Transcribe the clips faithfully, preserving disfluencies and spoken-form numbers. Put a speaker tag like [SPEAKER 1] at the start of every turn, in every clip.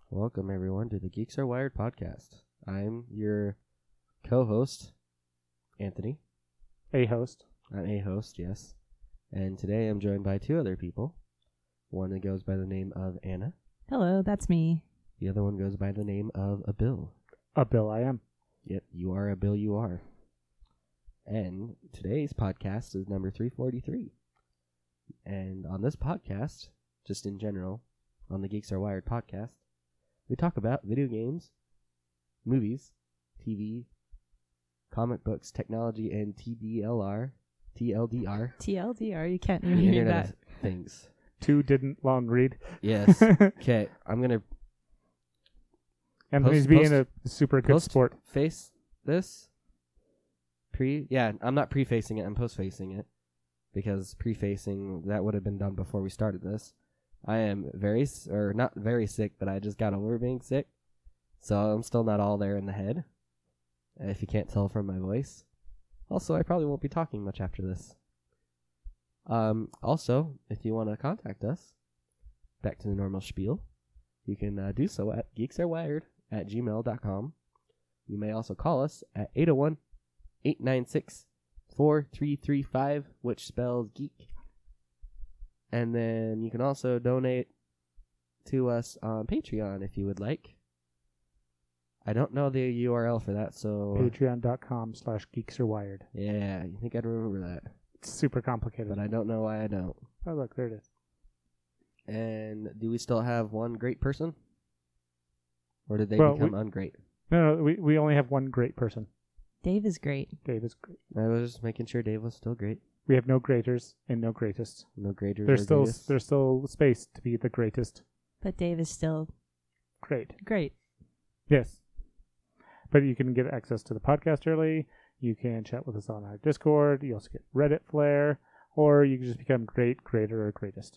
[SPEAKER 1] Welcome, everyone, to the Geeks Are Wired podcast. I'm your co-host, Anthony.
[SPEAKER 2] A host.
[SPEAKER 1] I'm a host, yes. And today I'm joined by two other people. One that goes by the name of Anna.
[SPEAKER 3] Hello, that's me.
[SPEAKER 1] The other one goes by the name of Abil.
[SPEAKER 2] A Bill I am.
[SPEAKER 1] Yep, you are Abil, you are. And today's podcast is number three forty-three. And on this podcast, just in general, on the Geeks Are Wired podcast, we talk about video games, movies, T V, comic books, technology, and T D L R, T L D R.
[SPEAKER 3] T L D R, you can't
[SPEAKER 1] The
[SPEAKER 3] even hear
[SPEAKER 1] Internet
[SPEAKER 3] that.
[SPEAKER 1] of Things.
[SPEAKER 2] Two didn't long read.
[SPEAKER 1] Yes. Okay, I'm going to
[SPEAKER 2] Anthony's
[SPEAKER 1] Post-
[SPEAKER 2] being
[SPEAKER 1] post-
[SPEAKER 2] a super good
[SPEAKER 1] post
[SPEAKER 2] sport.
[SPEAKER 1] face this. Pre, yeah, I'm not pre-facing it, I'm post-facing it. Because pre-facing, that would have been done before we started this. I am very, s- or not very sick, but I just got over being sick. So I'm still not all there in the head, if you can't tell from my voice. Also, I probably won't be talking much after this. Um, also, if you want to contact us, back to the normal spiel, you can uh, do so at geeksarewired at gmail dot com. You may also call us at eight oh one, eight nine six, four three three five, which spells geek. And then you can also donate to us on Patreon if you would like. I don't know the U R L for that, so...
[SPEAKER 2] Patreon.com slash geeks are wired.
[SPEAKER 1] Yeah, you think I'd remember that.
[SPEAKER 2] It's super complicated.
[SPEAKER 1] But I don't know why I don't.
[SPEAKER 2] Oh, look, there it is.
[SPEAKER 1] And do we still have one great person? Or did they
[SPEAKER 2] Well,
[SPEAKER 1] become
[SPEAKER 2] we-
[SPEAKER 1] ungreat?
[SPEAKER 2] No, no, we, we only have one great person.
[SPEAKER 3] Dave is great.
[SPEAKER 2] Dave is great.
[SPEAKER 1] I was just making sure Dave was still great.
[SPEAKER 2] We have no graters and no greatest.
[SPEAKER 1] No graders
[SPEAKER 2] There's
[SPEAKER 1] or
[SPEAKER 2] still
[SPEAKER 1] greatest.
[SPEAKER 2] there's still space to be the greatest.
[SPEAKER 3] But Dave is still
[SPEAKER 2] Great.
[SPEAKER 3] great.
[SPEAKER 2] Yes. But you can get access to the podcast early. You can chat with us on our Discord. You also get Reddit flair. Or you can just become great, greater, or greatest.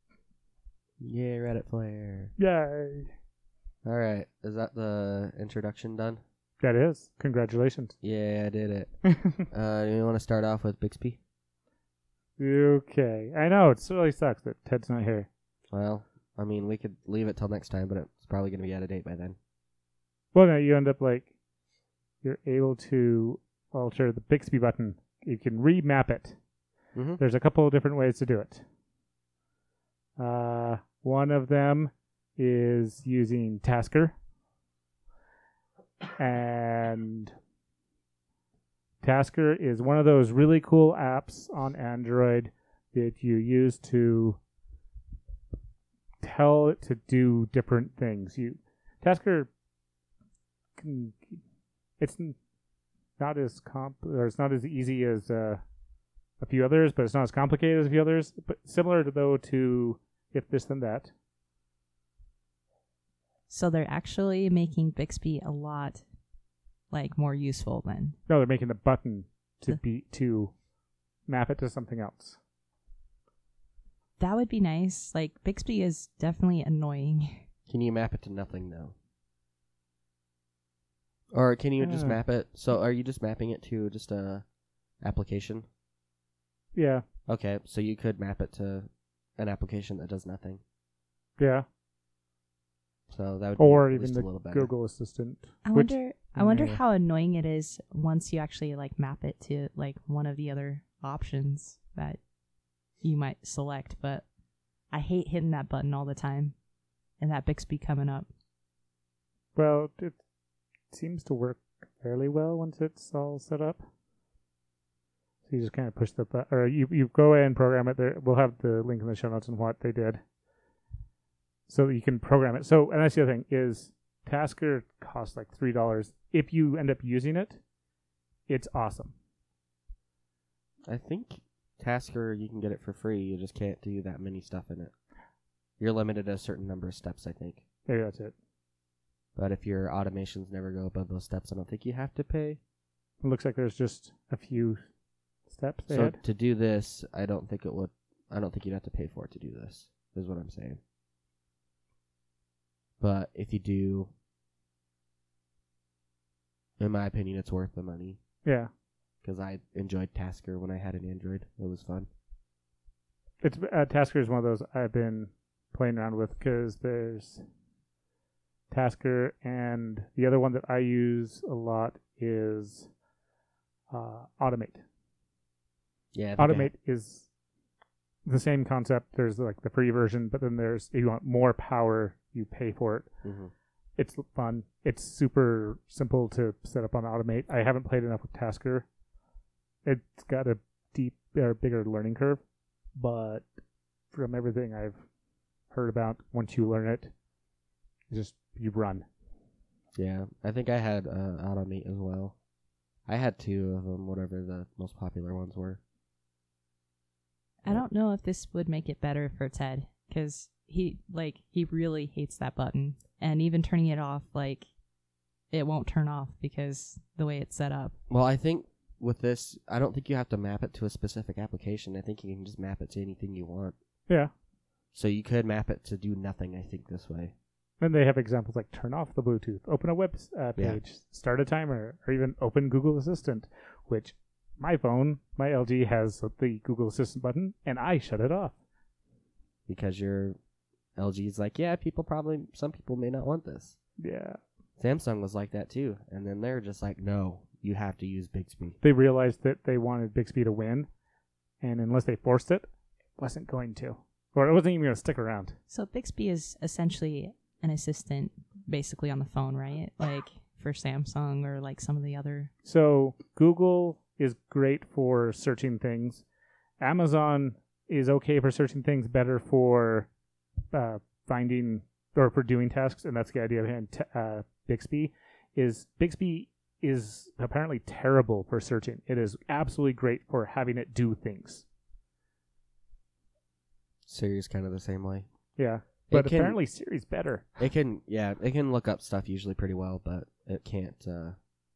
[SPEAKER 1] Yeah, Reddit Flare.
[SPEAKER 2] Yay.
[SPEAKER 1] All right, is that the introduction done?
[SPEAKER 2] That is. Congratulations.
[SPEAKER 1] Yeah, I did it. uh, do you want to start off with Bixby?
[SPEAKER 2] Okay. I know, it really sucks that Ted's not here.
[SPEAKER 1] Well, I mean, we could leave it till next time, but it's probably going to be out of date by then.
[SPEAKER 2] Well, no, you end up like, you're able to alter the Bixby button. You can remap it.
[SPEAKER 1] Mm-hmm.
[SPEAKER 2] There's a couple of different ways to do it. Uh, one of them is using Tasker. And Tasker is one of those really cool apps on Android that you use to tell it to do different things. You Tasker can, it's not as comp or it's not as easy as uh, a few others, but it's not as complicated as a few others. But similar to though to If This Then That.
[SPEAKER 3] So they're actually making Bixby a lot like more useful then.
[SPEAKER 2] No, they're making the button to
[SPEAKER 3] The-
[SPEAKER 2] be to map it to something else.
[SPEAKER 3] That would be nice. Like Bixby is definitely annoying.
[SPEAKER 1] Can you map it to nothing now? Or can you just
[SPEAKER 2] Uh.
[SPEAKER 1] map it? So are you just mapping it to just a application?
[SPEAKER 2] Yeah,
[SPEAKER 1] Okay, so you could map it to an application that does nothing.
[SPEAKER 2] yeah.
[SPEAKER 1] So that would
[SPEAKER 2] Or
[SPEAKER 1] be at
[SPEAKER 2] even
[SPEAKER 1] least
[SPEAKER 2] the
[SPEAKER 1] a little better.
[SPEAKER 2] Google Assistant.
[SPEAKER 3] I
[SPEAKER 2] Which-
[SPEAKER 3] wonder I wonder
[SPEAKER 2] yeah.
[SPEAKER 3] how annoying it is once you actually like map it to like one of the other options that you might select, but I hate hitting that button all the time and that Bixby coming up.
[SPEAKER 2] Well, it seems to work fairly well once it's all set up. So you just kind of push the button, or you you go in and program it. There, we'll have the link in the show notes on what they did, so that you can program it. So, and that's the other thing is Tasker costs like three dollars. If you end up using it, it's awesome.
[SPEAKER 1] I think Tasker, you can get it for free. You just can't do that many stuff in it. You're limited to a certain number of steps, I think.
[SPEAKER 2] Maybe that's it.
[SPEAKER 1] But if your automations never go above those steps, I don't think you have to pay.
[SPEAKER 2] It looks like there's just a few steps
[SPEAKER 1] So
[SPEAKER 2] ahead.
[SPEAKER 1] to do this, I don't think it would. I don't think you'd have to pay for it to do this. Is what I'm saying. But if you do, in my opinion, it's worth the money.
[SPEAKER 2] Yeah.
[SPEAKER 1] Because I enjoyed Tasker when I had an Android. It was fun.
[SPEAKER 2] It's uh, Tasker is one of those I've been playing around with because there's Tasker, and the other one that I use a lot is uh, Automate.
[SPEAKER 1] Yeah, I think I-
[SPEAKER 2] Automate is the same concept. There's like the free version, but then there's if you want more power, you pay for it.
[SPEAKER 1] Mhm.
[SPEAKER 2] It's fun. It's super simple to set up on Automate. I haven't played enough with Tasker. It's got a deep or bigger learning curve, but from everything I've heard about, once you learn it, you just you run.
[SPEAKER 1] Yeah, I think I had uh, Automate as well. I had two of them, whatever the most popular ones were.
[SPEAKER 3] I don't know if this would make it better for Ted, because he like he really hates that button, and even turning it off, like it won't turn off because the way it's set up.
[SPEAKER 1] Well, I think with this, I don't think you have to map it to a specific application. I think you can just map it to anything you want.
[SPEAKER 2] Yeah.
[SPEAKER 1] So you could map it to do nothing, I think, this way.
[SPEAKER 2] Then they have examples like turn off the Bluetooth, open a web uh, page,
[SPEAKER 1] Yeah.
[SPEAKER 2] start a timer, or even open Google Assistant, which my phone, my L G has the Google Assistant button, and I shut it off.
[SPEAKER 1] Because your L G's like, yeah, people probably, some people may not want this.
[SPEAKER 2] Yeah.
[SPEAKER 1] Samsung was like that too. And then they're just like, no, you have to use Bixby.
[SPEAKER 2] They realized that they wanted Bixby to win, and unless they forced it, it wasn't going to. Or it wasn't even going to stick around.
[SPEAKER 3] So Bixby is essentially an assistant basically on the phone, right? Like for Samsung or like some of the other.
[SPEAKER 2] So Google is great for searching things. Amazon is okay for searching things, better for uh, finding or for doing tasks, and that's the idea behind t- uh, Bixby. Is Bixby is apparently terrible for searching. It is absolutely great for having it do things.
[SPEAKER 1] Siri's kind of the same way.
[SPEAKER 2] Yeah, but
[SPEAKER 1] It can-
[SPEAKER 2] apparently Siri's better.
[SPEAKER 1] It can, yeah, it can look up stuff usually pretty well, but it can't, uh,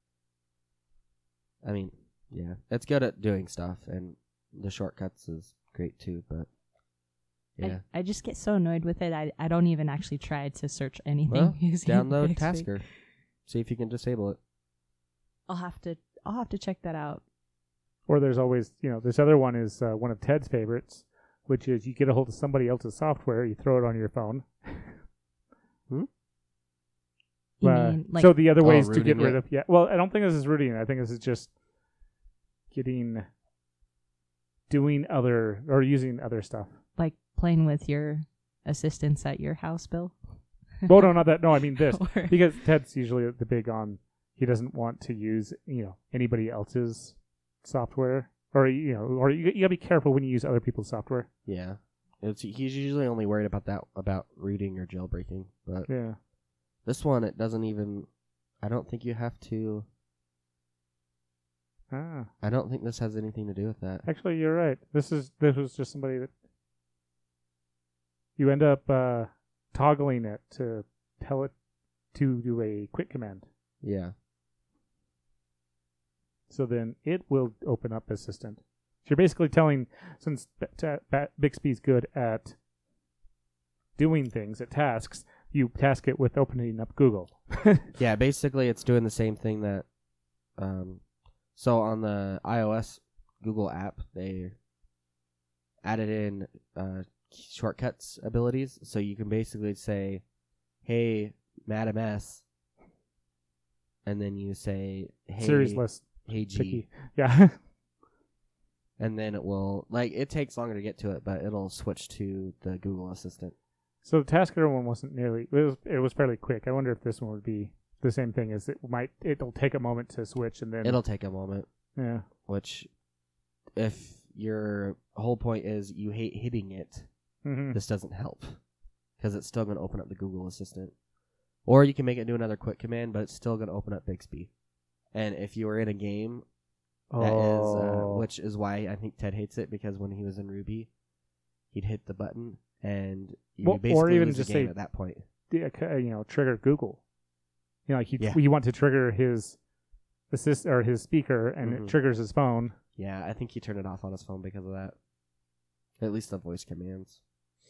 [SPEAKER 1] I mean, yeah, it's good at doing stuff, and the shortcuts is great too, but, yeah.
[SPEAKER 3] I, I just get so annoyed with it. I, I don't even actually try to search anything
[SPEAKER 1] Well,
[SPEAKER 3] using
[SPEAKER 1] download
[SPEAKER 3] Bixby.
[SPEAKER 1] Tasker. See if you can disable it.
[SPEAKER 3] I'll have to I'll have to check that out.
[SPEAKER 2] Or there's always, you know, this other one is uh, one of Ted's favorites, which is you get a hold of somebody else's software, you throw it on your phone.
[SPEAKER 3] You
[SPEAKER 2] Uh,
[SPEAKER 3] mean like
[SPEAKER 2] so the other
[SPEAKER 1] Oh,
[SPEAKER 2] ways to get
[SPEAKER 1] rooting
[SPEAKER 2] rid
[SPEAKER 1] it?
[SPEAKER 2] of, yeah. Well, I don't think this is rooting it. I think this is just getting, doing other, or using other stuff.
[SPEAKER 3] like playing with your assistants at your house, Bill?
[SPEAKER 2] Well, no, not that. No, I mean this.
[SPEAKER 3] Or-
[SPEAKER 2] Because Ted's usually the big on, he doesn't want to use, you know, anybody else's software. Or, you know, or you, you gotta be careful when you use other people's software.
[SPEAKER 1] Yeah. It's, he's usually only worried about that, about rooting or jailbreaking, but
[SPEAKER 2] Yeah.
[SPEAKER 1] this one, it doesn't even, I don't think you have to,
[SPEAKER 2] Ah.
[SPEAKER 1] I don't think this has anything to do with that.
[SPEAKER 2] Actually, you're right. This is this was just somebody that you end up uh, toggling it to tell it to do a quick command.
[SPEAKER 1] Yeah.
[SPEAKER 2] So then it will open up Assistant. So you're basically telling, since B- ta- Ba- Bixby's good at doing things, at tasks, you task it with opening up Google.
[SPEAKER 1] Yeah, basically it's doing the same thing that, um, so on the iOS Google app, they added in uh, shortcuts abilities, so you can basically say, hey, Madam S, and then you say, hey,
[SPEAKER 2] Series less
[SPEAKER 1] hey G,
[SPEAKER 2] picky. Yeah.
[SPEAKER 1] and then it will, like, it takes longer to get to it, but it'll switch to the Google Assistant.
[SPEAKER 2] So the Tasker one wasn't nearly, it was, it was fairly quick. I wonder if this one would be the same thing as it might, it'll take a moment to switch and then.
[SPEAKER 1] It'll take a moment,
[SPEAKER 2] Yeah.
[SPEAKER 1] which, if your whole point is you hate hitting it,
[SPEAKER 2] Mm-hmm.
[SPEAKER 1] this doesn't help, because it's still going to open up the Google Assistant. Or you can make it do another quick command, but it's still going to open up Bixby. And if you were in a game, that is, uh,
[SPEAKER 2] Oh.
[SPEAKER 1] which is why I think Ted hates it, because when he was in Ruby, he'd hit the button, and you
[SPEAKER 2] Well, or
[SPEAKER 1] basically
[SPEAKER 2] even
[SPEAKER 1] lose
[SPEAKER 2] just
[SPEAKER 1] the game
[SPEAKER 2] say-
[SPEAKER 1] at that point.
[SPEAKER 2] Yeah, c- you know, trigger Google. You know, like you,
[SPEAKER 1] Yeah.
[SPEAKER 2] you want to trigger his assist or his speaker, and
[SPEAKER 1] Mhm.
[SPEAKER 2] it triggers his phone.
[SPEAKER 1] Yeah, I think he turned it off on his phone because of that. At least the voice commands.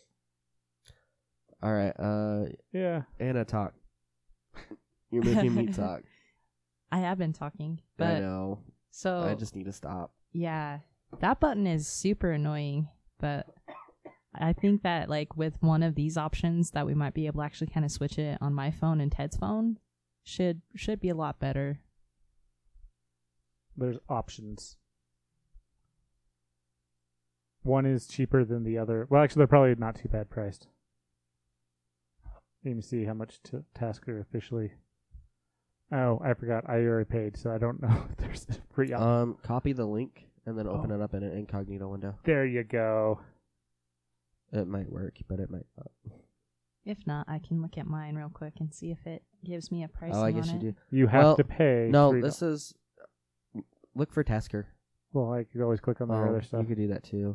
[SPEAKER 1] All right, uh,
[SPEAKER 2] Yeah.
[SPEAKER 1] Anna, talk. You're making me talk.
[SPEAKER 3] I have been talking,
[SPEAKER 1] I
[SPEAKER 3] but
[SPEAKER 1] know.
[SPEAKER 3] so
[SPEAKER 1] I just need to stop.
[SPEAKER 3] yeah, that button is super annoying. But I think that like with one of these options that we might be able to actually kind of switch it on my phone and Ted's phone should should be a lot better.
[SPEAKER 2] There's options. One is cheaper than the other. Well, actually, they're probably not too bad priced. Let me see how much t- Tasker officially. Oh, I forgot. I already paid, so I don't know if there's a free option.
[SPEAKER 1] Um, copy the link and then open
[SPEAKER 2] Oh.
[SPEAKER 1] it up in an incognito window.
[SPEAKER 2] There you go.
[SPEAKER 1] It might work, but it might not.
[SPEAKER 3] If not, I can look at mine real quick and see if it gives me a pricing
[SPEAKER 1] Oh, I guess
[SPEAKER 3] on
[SPEAKER 1] you
[SPEAKER 3] it.
[SPEAKER 1] do.
[SPEAKER 2] You have
[SPEAKER 1] Well,
[SPEAKER 2] to pay.
[SPEAKER 1] No,
[SPEAKER 2] three
[SPEAKER 1] this is. Look for Tasker.
[SPEAKER 2] Well, I could always click on the
[SPEAKER 1] Oh,
[SPEAKER 2] other stuff.
[SPEAKER 1] you could do that too.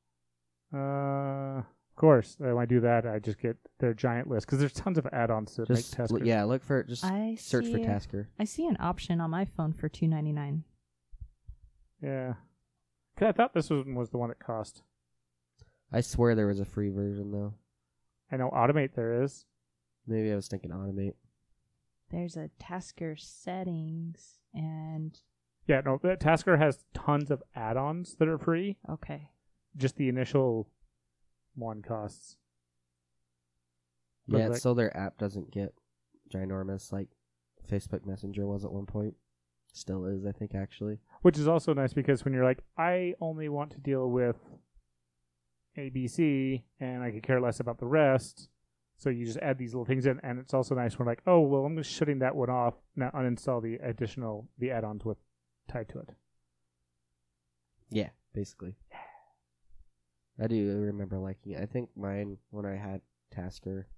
[SPEAKER 2] Uh, of course. Uh, when I do that, I just get their giant list because there's tons of add-ons to
[SPEAKER 1] Just
[SPEAKER 2] make Tasker.
[SPEAKER 1] l- yeah, look for just
[SPEAKER 3] I
[SPEAKER 1] search for
[SPEAKER 3] see-
[SPEAKER 1] Tasker.
[SPEAKER 3] I see an option on my phone for two ninety nine.
[SPEAKER 2] Yeah. 'Cause I thought this was was the one that cost.
[SPEAKER 1] I swear there was a free version though.
[SPEAKER 2] I know Automate there is.
[SPEAKER 1] Maybe I was thinking Automate.
[SPEAKER 3] There's a Tasker settings and
[SPEAKER 2] Yeah, no, that Tasker has tons of add-ons that are free.
[SPEAKER 3] okay.
[SPEAKER 2] Just the initial one costs. But
[SPEAKER 1] Yeah,
[SPEAKER 2] like-
[SPEAKER 1] it's so their app doesn't get ginormous like Facebook Messenger was at one point. Still is, I think, actually.
[SPEAKER 2] Which is also nice because when you're like, I only want to deal with A B C and I could care less about the rest. So you just add these little things in, and it's also nice when like, oh, well, I'm just shutting that one off. Now uninstall the additional, the add-ons with tied to it.
[SPEAKER 1] Yeah, basically. I do remember liking it. I think mine, when I had Tasker,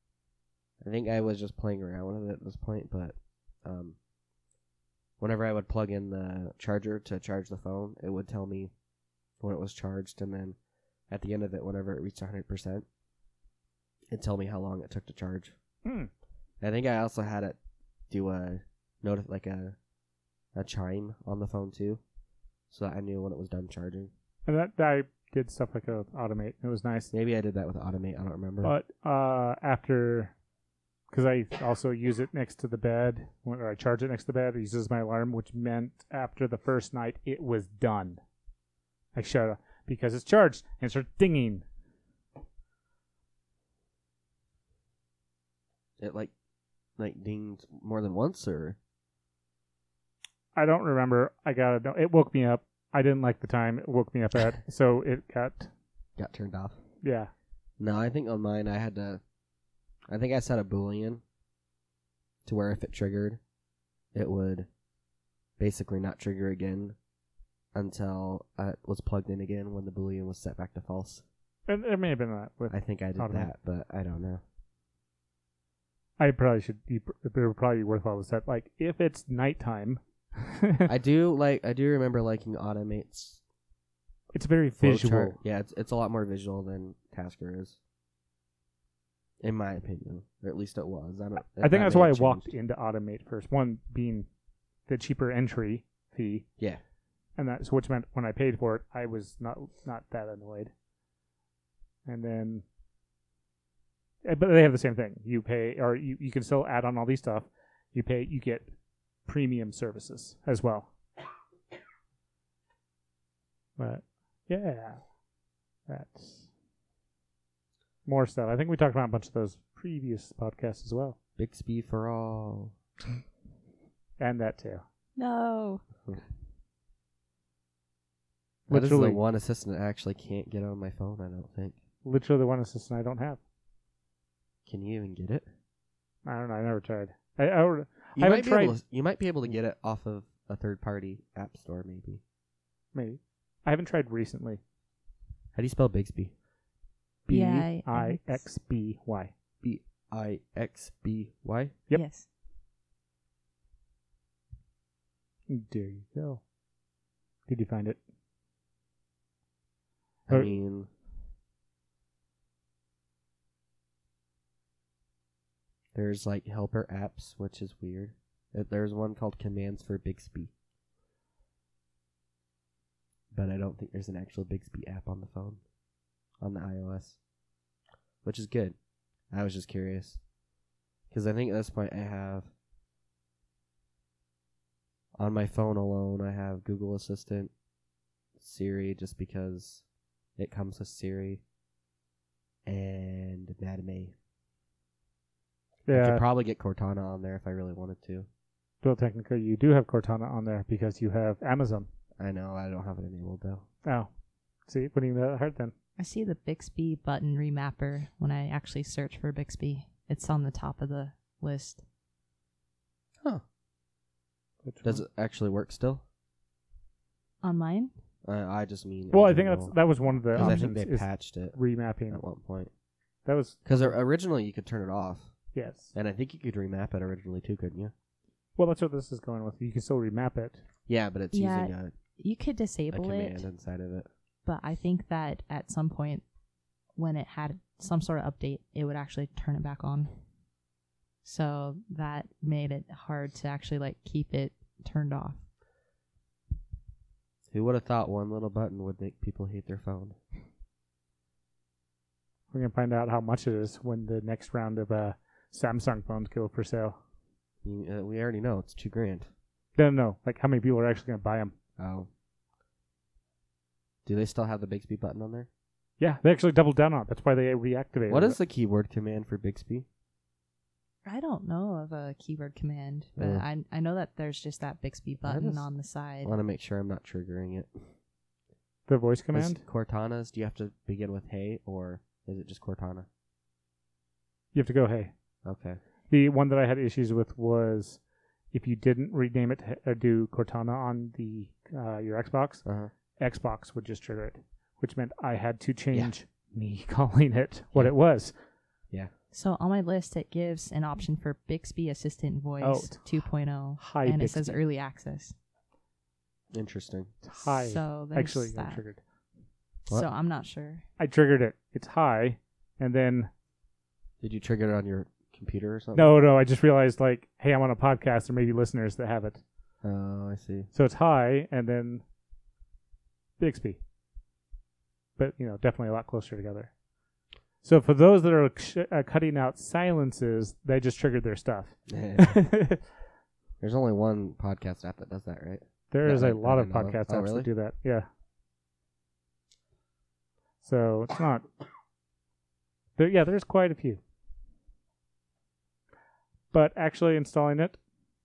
[SPEAKER 1] I think I was just playing around with it at this point, but um, whenever I would plug in the charger to charge the phone, it would tell me when it was charged, and then at the end of it, whenever it reached one hundred percent, it'd tell me how long it took to charge.
[SPEAKER 2] Hmm.
[SPEAKER 1] I think I also had it do a notif- like a a chime on the phone too, so that I knew when it was done charging.
[SPEAKER 2] And that, that I did stuff like a Automate. It was nice.
[SPEAKER 1] Maybe I did that with Automate. I don't remember.
[SPEAKER 2] But uh, after, because I also use it next to the bed, when or I charge it next to the bed, it uses my alarm, which meant after the first night it was done. I shut it because it's charged and it starts dinging.
[SPEAKER 1] It like like dinged more than once, or
[SPEAKER 2] I don't remember. I gotta know. It woke me up. I didn't like the time it woke me up at, so it got,
[SPEAKER 1] got turned off.
[SPEAKER 2] yeah.
[SPEAKER 1] No, I think on mine I had to. I think I set a boolean to where if it triggered, it would basically not trigger again until it was plugged in again when the boolean was set back to false.
[SPEAKER 2] And it may have been that with.
[SPEAKER 1] I think I did
[SPEAKER 2] Automate.
[SPEAKER 1] that, but I don't know.
[SPEAKER 2] I probably should. Be, it would probably be worthwhile to set like if it's nighttime.
[SPEAKER 1] I do like. I do remember liking Automate's
[SPEAKER 2] It's very
[SPEAKER 1] flow
[SPEAKER 2] visual.
[SPEAKER 1] chart. Yeah, it's it's a lot more visual than Tasker is, in my opinion, or at least it was. I don't.
[SPEAKER 2] I think
[SPEAKER 1] that
[SPEAKER 2] that's
[SPEAKER 1] may
[SPEAKER 2] why I
[SPEAKER 1] have
[SPEAKER 2] walked
[SPEAKER 1] changed.
[SPEAKER 2] into Automate first. One being the cheaper entry fee,
[SPEAKER 1] Yeah,
[SPEAKER 2] and that's which meant when I paid for it, I was not not that annoyed. And then, eh, but they have the same thing. You pay, or you, you can still add on all these stuff. You pay, you get premium services as well. But yeah, that's more stuff. I think we talked about a bunch of those previous podcasts as well,
[SPEAKER 1] Bixby for all.
[SPEAKER 2] and that too.
[SPEAKER 3] No.
[SPEAKER 1] That is the
[SPEAKER 2] Literally.
[SPEAKER 1] one assistant I actually can't get on my phone. I don't think.
[SPEAKER 2] Literally the one assistant I don't have.
[SPEAKER 1] Can you even get it?
[SPEAKER 2] I don't know. I never tried. I, I, would-
[SPEAKER 1] You
[SPEAKER 2] I
[SPEAKER 1] might
[SPEAKER 2] haven't
[SPEAKER 1] be able.
[SPEAKER 2] tried-
[SPEAKER 1] To, you might be able to get it off of a third-party app store, maybe.
[SPEAKER 2] maybe. I haven't tried recently.
[SPEAKER 1] How do you spell Bixby?
[SPEAKER 2] B
[SPEAKER 3] B I
[SPEAKER 2] I X B Y.
[SPEAKER 1] B I X B Y.
[SPEAKER 2] Yep.
[SPEAKER 3] Yes.
[SPEAKER 2] There you go. Did you find it?
[SPEAKER 1] I
[SPEAKER 2] Or-
[SPEAKER 1] mean, there's like helper apps, which is weird. Uh, There's one called Commands for Bixby, but I don't think there's an actual Bixby app on the phone, on the iOS, which is good. I was just curious, because I think at this point I have, on my phone alone, I have Google Assistant, Siri, just because it comes with Siri, and Madame. I
[SPEAKER 2] Yeah.
[SPEAKER 1] could probably get Cortana on there if I really wanted to.
[SPEAKER 2] Well, technically, you do have Cortana on there because you have Amazon.
[SPEAKER 1] I know, I don't have it enabled though.
[SPEAKER 2] Oh. See, it wouldn't even be that hard then.
[SPEAKER 3] I see the Bixby button remapper when I actually search for Bixby. It's on the top of the list.
[SPEAKER 1] Huh.
[SPEAKER 2] Which
[SPEAKER 1] Does
[SPEAKER 2] one?
[SPEAKER 1] it actually work still?
[SPEAKER 3] On mine?
[SPEAKER 1] Uh, I just mean.
[SPEAKER 2] Well,
[SPEAKER 1] in
[SPEAKER 2] I think that's
[SPEAKER 1] general.
[SPEAKER 2] that was one of the
[SPEAKER 1] 'Cause I
[SPEAKER 2] options.
[SPEAKER 1] think they
[SPEAKER 2] is
[SPEAKER 1] patched it
[SPEAKER 2] remapping.
[SPEAKER 1] at one point.
[SPEAKER 2] That was
[SPEAKER 1] Because originally you could turn it off,
[SPEAKER 2] yes.
[SPEAKER 1] and I think you could remap it originally too, couldn't you?
[SPEAKER 2] Well, that's what this is going with. You can still remap it.
[SPEAKER 1] Yeah, but it's
[SPEAKER 3] Yeah,
[SPEAKER 1] using a,
[SPEAKER 3] You could
[SPEAKER 1] a
[SPEAKER 3] disable
[SPEAKER 1] command
[SPEAKER 3] it,
[SPEAKER 1] inside of it.
[SPEAKER 3] but I think that at some point when it had some sort of update, it would actually turn it back on. So that made it hard to actually like keep it turned off.
[SPEAKER 1] Who would have thought one little button would make people hate their phone?
[SPEAKER 2] We're gonna find out how much it is when the next round of uh, Samsung phones go for sale.
[SPEAKER 1] You, uh, we already know it's two grand.
[SPEAKER 2] No, no, like how many people are actually gonna buy them?
[SPEAKER 1] Oh. Do they still have the Bixby button on there?
[SPEAKER 2] Yeah, they actually doubled down on it. That's why they reactivated
[SPEAKER 1] What
[SPEAKER 2] it.
[SPEAKER 1] is the keyboard command for Bixby?
[SPEAKER 3] I don't know of a keyword command, but
[SPEAKER 1] Oh.
[SPEAKER 3] I I know that there's just that Bixby button
[SPEAKER 1] just
[SPEAKER 3] on the
[SPEAKER 1] I
[SPEAKER 3] side.
[SPEAKER 1] want to make sure I'm not triggering it.
[SPEAKER 2] the voice
[SPEAKER 1] Is
[SPEAKER 2] command?
[SPEAKER 1] Cortana's, do you have to begin with hey, or is it just Cortana?
[SPEAKER 2] You have to go, hey.
[SPEAKER 1] Okay.
[SPEAKER 2] The one that I had issues with was if you didn't rename it to, uh, do Cortana on the uh, your Xbox,
[SPEAKER 1] Uh-huh.
[SPEAKER 2] Xbox would just trigger it, which meant I had to change me calling it what
[SPEAKER 1] Yeah.
[SPEAKER 2] it was.
[SPEAKER 3] So on my list, it gives an option for Bixby Assistant Voice
[SPEAKER 2] Oh, it's
[SPEAKER 3] two point oh,
[SPEAKER 2] Hi,
[SPEAKER 3] and
[SPEAKER 2] Bixby.
[SPEAKER 3] it says early access.
[SPEAKER 1] Interesting.
[SPEAKER 2] Hi.
[SPEAKER 3] So there's
[SPEAKER 2] Actually, I
[SPEAKER 3] that.
[SPEAKER 2] triggered.
[SPEAKER 1] What?
[SPEAKER 3] So I'm not sure.
[SPEAKER 2] I triggered it. It's hi, and then
[SPEAKER 1] Did you trigger it on your computer or something?
[SPEAKER 2] no, no. I just realized like, hey, I'm on a podcast. There may be listeners that have it.
[SPEAKER 1] Oh, I see.
[SPEAKER 2] So it's hi, and then Bixby. But you know, definitely a lot closer together. So for those that are sh- uh, cutting out silences, they just triggered their stuff.
[SPEAKER 1] There's only one podcast app that does that, right?
[SPEAKER 2] There
[SPEAKER 1] That
[SPEAKER 2] is
[SPEAKER 1] I-
[SPEAKER 2] a lot
[SPEAKER 1] that I
[SPEAKER 2] of
[SPEAKER 1] know of.
[SPEAKER 2] podcast
[SPEAKER 1] Oh,
[SPEAKER 2] apps
[SPEAKER 1] really?
[SPEAKER 2] that do that. Yeah. So it's not. There, yeah, there's quite a few. But actually installing it,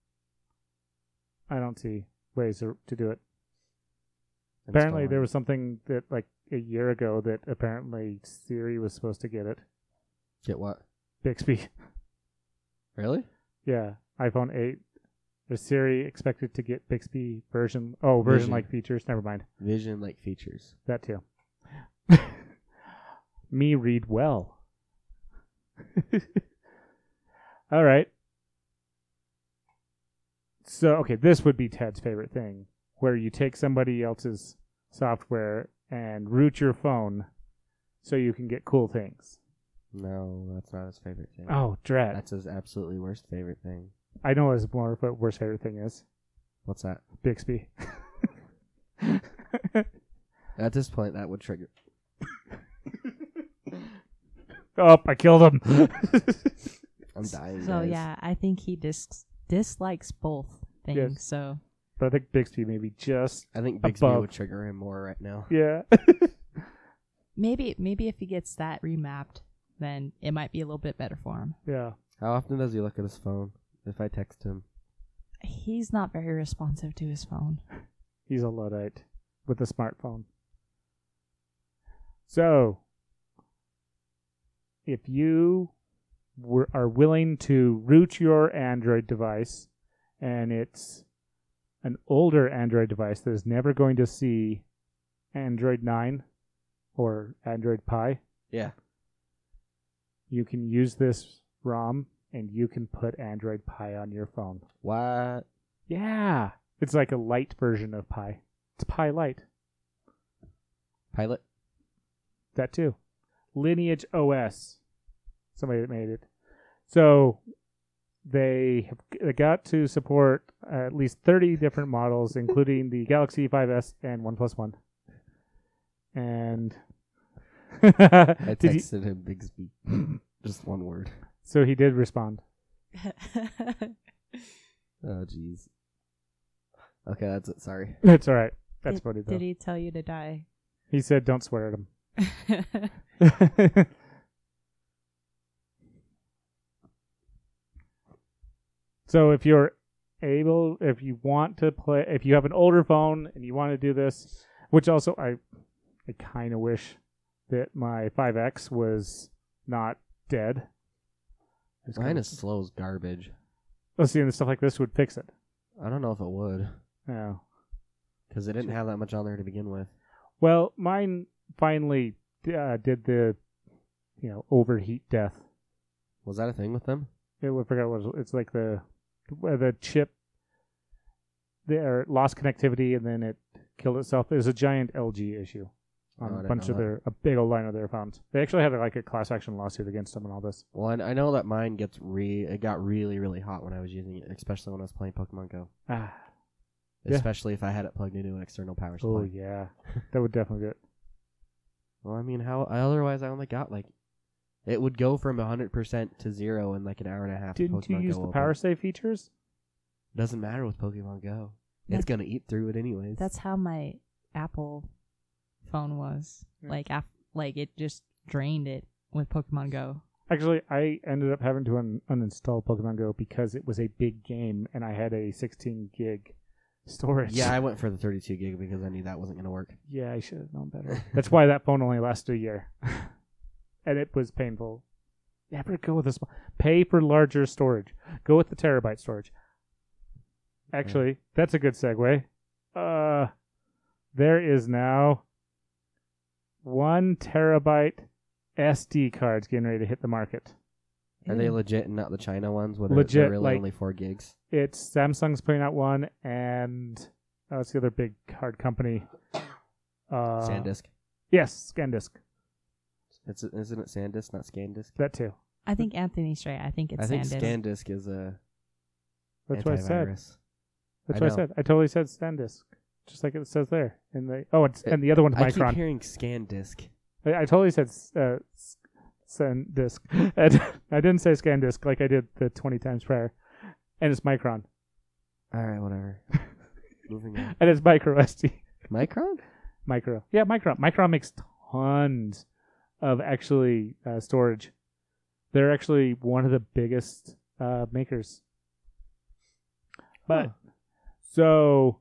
[SPEAKER 2] I don't see ways to, to do it. Apparently,
[SPEAKER 1] Installing.
[SPEAKER 2] there was something that like a year ago that apparently Siri was supposed to get it.
[SPEAKER 1] Get what?
[SPEAKER 2] Bixby.
[SPEAKER 1] Really?
[SPEAKER 2] Yeah, iPhone eight. The Siri expected to get Bixby version. Oh, version
[SPEAKER 1] Vision.
[SPEAKER 2] like features. Never mind.
[SPEAKER 1] Vision like features.
[SPEAKER 2] That too. Me read well. All right. So, okay, this would be Ted's favorite thing, where you take somebody else's software and root your phone so you can get cool things.
[SPEAKER 1] No, that's not his favorite thing.
[SPEAKER 2] Oh, dread.
[SPEAKER 1] That's his absolutely worst favorite thing.
[SPEAKER 2] I know his more what worst favorite thing is.
[SPEAKER 1] What's that?
[SPEAKER 2] Bixby.
[SPEAKER 1] At this point, that would trigger.
[SPEAKER 2] Oh, I killed him.
[SPEAKER 1] I'm dying.
[SPEAKER 3] So
[SPEAKER 1] guys.
[SPEAKER 3] yeah, I think he dis- dislikes both things.
[SPEAKER 2] Yes.
[SPEAKER 3] So
[SPEAKER 2] But I think Bixby maybe just,
[SPEAKER 1] I think Bixby
[SPEAKER 2] above.
[SPEAKER 1] would trigger him more right now.
[SPEAKER 2] yeah.
[SPEAKER 3] maybe maybe if he gets that remapped, then it might be a little bit better for him.
[SPEAKER 2] Yeah.
[SPEAKER 1] How often does he look at his phone? If I text him,
[SPEAKER 3] He's not very responsive to his phone.
[SPEAKER 2] He's a Luddite with a smartphone. So, if you were, are willing to root your Android device, and it's an older Android device that is never going to see Android nine or Android Pie,
[SPEAKER 1] yeah,
[SPEAKER 2] you can use this ROM and you can put Android Pie on your phone.
[SPEAKER 1] what?
[SPEAKER 2] Yeah. It's like a light version of Pi. It's Pi Lite.
[SPEAKER 1] Pilot?
[SPEAKER 2] That too. Lineage O S. Somebody that made it. So they have they got to support uh, at least thirty different models, including the Galaxy five S and OnePlus One. And
[SPEAKER 1] I
[SPEAKER 2] did he,
[SPEAKER 1] texted him Bixby. Just one word.
[SPEAKER 2] so he did respond.
[SPEAKER 1] Oh, jeez. Okay, that's it. Sorry.
[SPEAKER 2] It's all right. That's
[SPEAKER 3] did,
[SPEAKER 2] funny though.
[SPEAKER 3] did he tell you to die?
[SPEAKER 2] He said, "Don't swear at him." So if you're able, if you want to play, if you have an older phone and you want to do this, which also I, I kind of wish that my five X was not dead. It's
[SPEAKER 1] Mine
[SPEAKER 2] kinda-
[SPEAKER 1] is slow as garbage.
[SPEAKER 2] Oh, see, and stuff like this would fix it.
[SPEAKER 1] I don't know if it would,
[SPEAKER 2] Yeah.
[SPEAKER 1] because it didn't have that much on there to begin with.
[SPEAKER 2] Well, mine finally uh, did the, you know, overheat death.
[SPEAKER 1] Was that a thing with them?
[SPEAKER 2] It, I forgot what it was. It's like the where the chip there lost connectivity and then it killed itself. It was a giant L G issue on
[SPEAKER 1] Oh, I
[SPEAKER 2] a
[SPEAKER 1] didn't
[SPEAKER 2] bunch
[SPEAKER 1] know
[SPEAKER 2] of
[SPEAKER 1] that.
[SPEAKER 2] their a big old line of their phones. They actually had like a class action lawsuit against them and all this.
[SPEAKER 1] Well, I, I know that mine gets re. It got really, really hot when I was using it, especially when I was playing Pokemon Go.
[SPEAKER 2] Ah, Yeah.
[SPEAKER 1] Especially if I had it plugged into an external power supply.
[SPEAKER 2] oh yeah, that would definitely do it.
[SPEAKER 1] Well, I mean, how otherwise I only got like, it would go from a hundred percent to zero in like an hour and a half. if
[SPEAKER 2] Didn't you
[SPEAKER 1] Pokemon
[SPEAKER 2] use
[SPEAKER 1] Go
[SPEAKER 2] the
[SPEAKER 1] opened.
[SPEAKER 2] power save features?
[SPEAKER 1] Doesn't matter with Pokemon Go. It's
[SPEAKER 3] That-
[SPEAKER 1] gonna eat through it anyways.
[SPEAKER 3] That's how my Apple phone was.
[SPEAKER 2] Yeah.
[SPEAKER 3] Like, af- like it just drained it with Pokemon Go.
[SPEAKER 2] Actually, I ended up having to un- uninstall Pokemon Go because it was a big game and I had a sixteen gig storage.
[SPEAKER 1] yeah, I went for the thirty-two gig because I knew that wasn't gonna work.
[SPEAKER 2] Yeah, I should have known better. That's why that phone only lasted a year. And it was painful. Never go with a small. Pay for larger storage. Go with the terabyte storage. Actually, that's a good segue. Uh, there is now one terabyte S D cards getting ready to hit the market.
[SPEAKER 1] Are they
[SPEAKER 3] Ew.
[SPEAKER 1] legit and not the China ones? Where they're,
[SPEAKER 2] Legit,
[SPEAKER 1] they're really
[SPEAKER 2] like-
[SPEAKER 1] only four gigs.
[SPEAKER 2] It's Samsung's putting out one, and oh, it's the other big card company. Uh,
[SPEAKER 1] SanDisk.
[SPEAKER 2] Yes, SanDisk.
[SPEAKER 1] It's isn't it SanDisk, not ScanDisk?
[SPEAKER 2] That too.
[SPEAKER 3] I think Anthony's right. I think it's
[SPEAKER 1] I think
[SPEAKER 3] SanDisk.
[SPEAKER 1] ScanDisk is a
[SPEAKER 2] That's what I said.
[SPEAKER 1] antivirus.
[SPEAKER 2] That's
[SPEAKER 1] I
[SPEAKER 2] what I
[SPEAKER 1] know.
[SPEAKER 2] said. I totally said SanDisk, just like it says there. In the oh, it's
[SPEAKER 1] It-
[SPEAKER 2] and the other one's
[SPEAKER 1] I keep
[SPEAKER 2] Micron.
[SPEAKER 1] hearing ScanDisk.
[SPEAKER 2] I, I totally said uh, s- SanDisk. And I didn't say ScanDisk like I did the twenty times prior. And it's Micron.
[SPEAKER 1] All right, whatever. Moving on.
[SPEAKER 2] And it's micro S D.
[SPEAKER 1] Micron?
[SPEAKER 2] Micro. Yeah, Micron. Micron makes tons of actually uh, storage. They're actually one of the biggest uh, makers. But
[SPEAKER 1] Huh.
[SPEAKER 2] so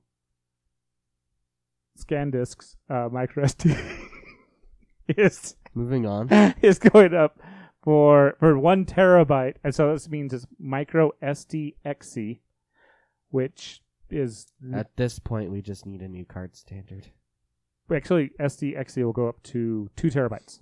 [SPEAKER 2] ScanDisk's uh, micro S D is
[SPEAKER 1] Moving on.
[SPEAKER 2] is going up for for one terabyte, and so this means it's micro S D X C, which is
[SPEAKER 1] At this point, we just need a new card standard.
[SPEAKER 2] actually S D X C will go up to two terabytes.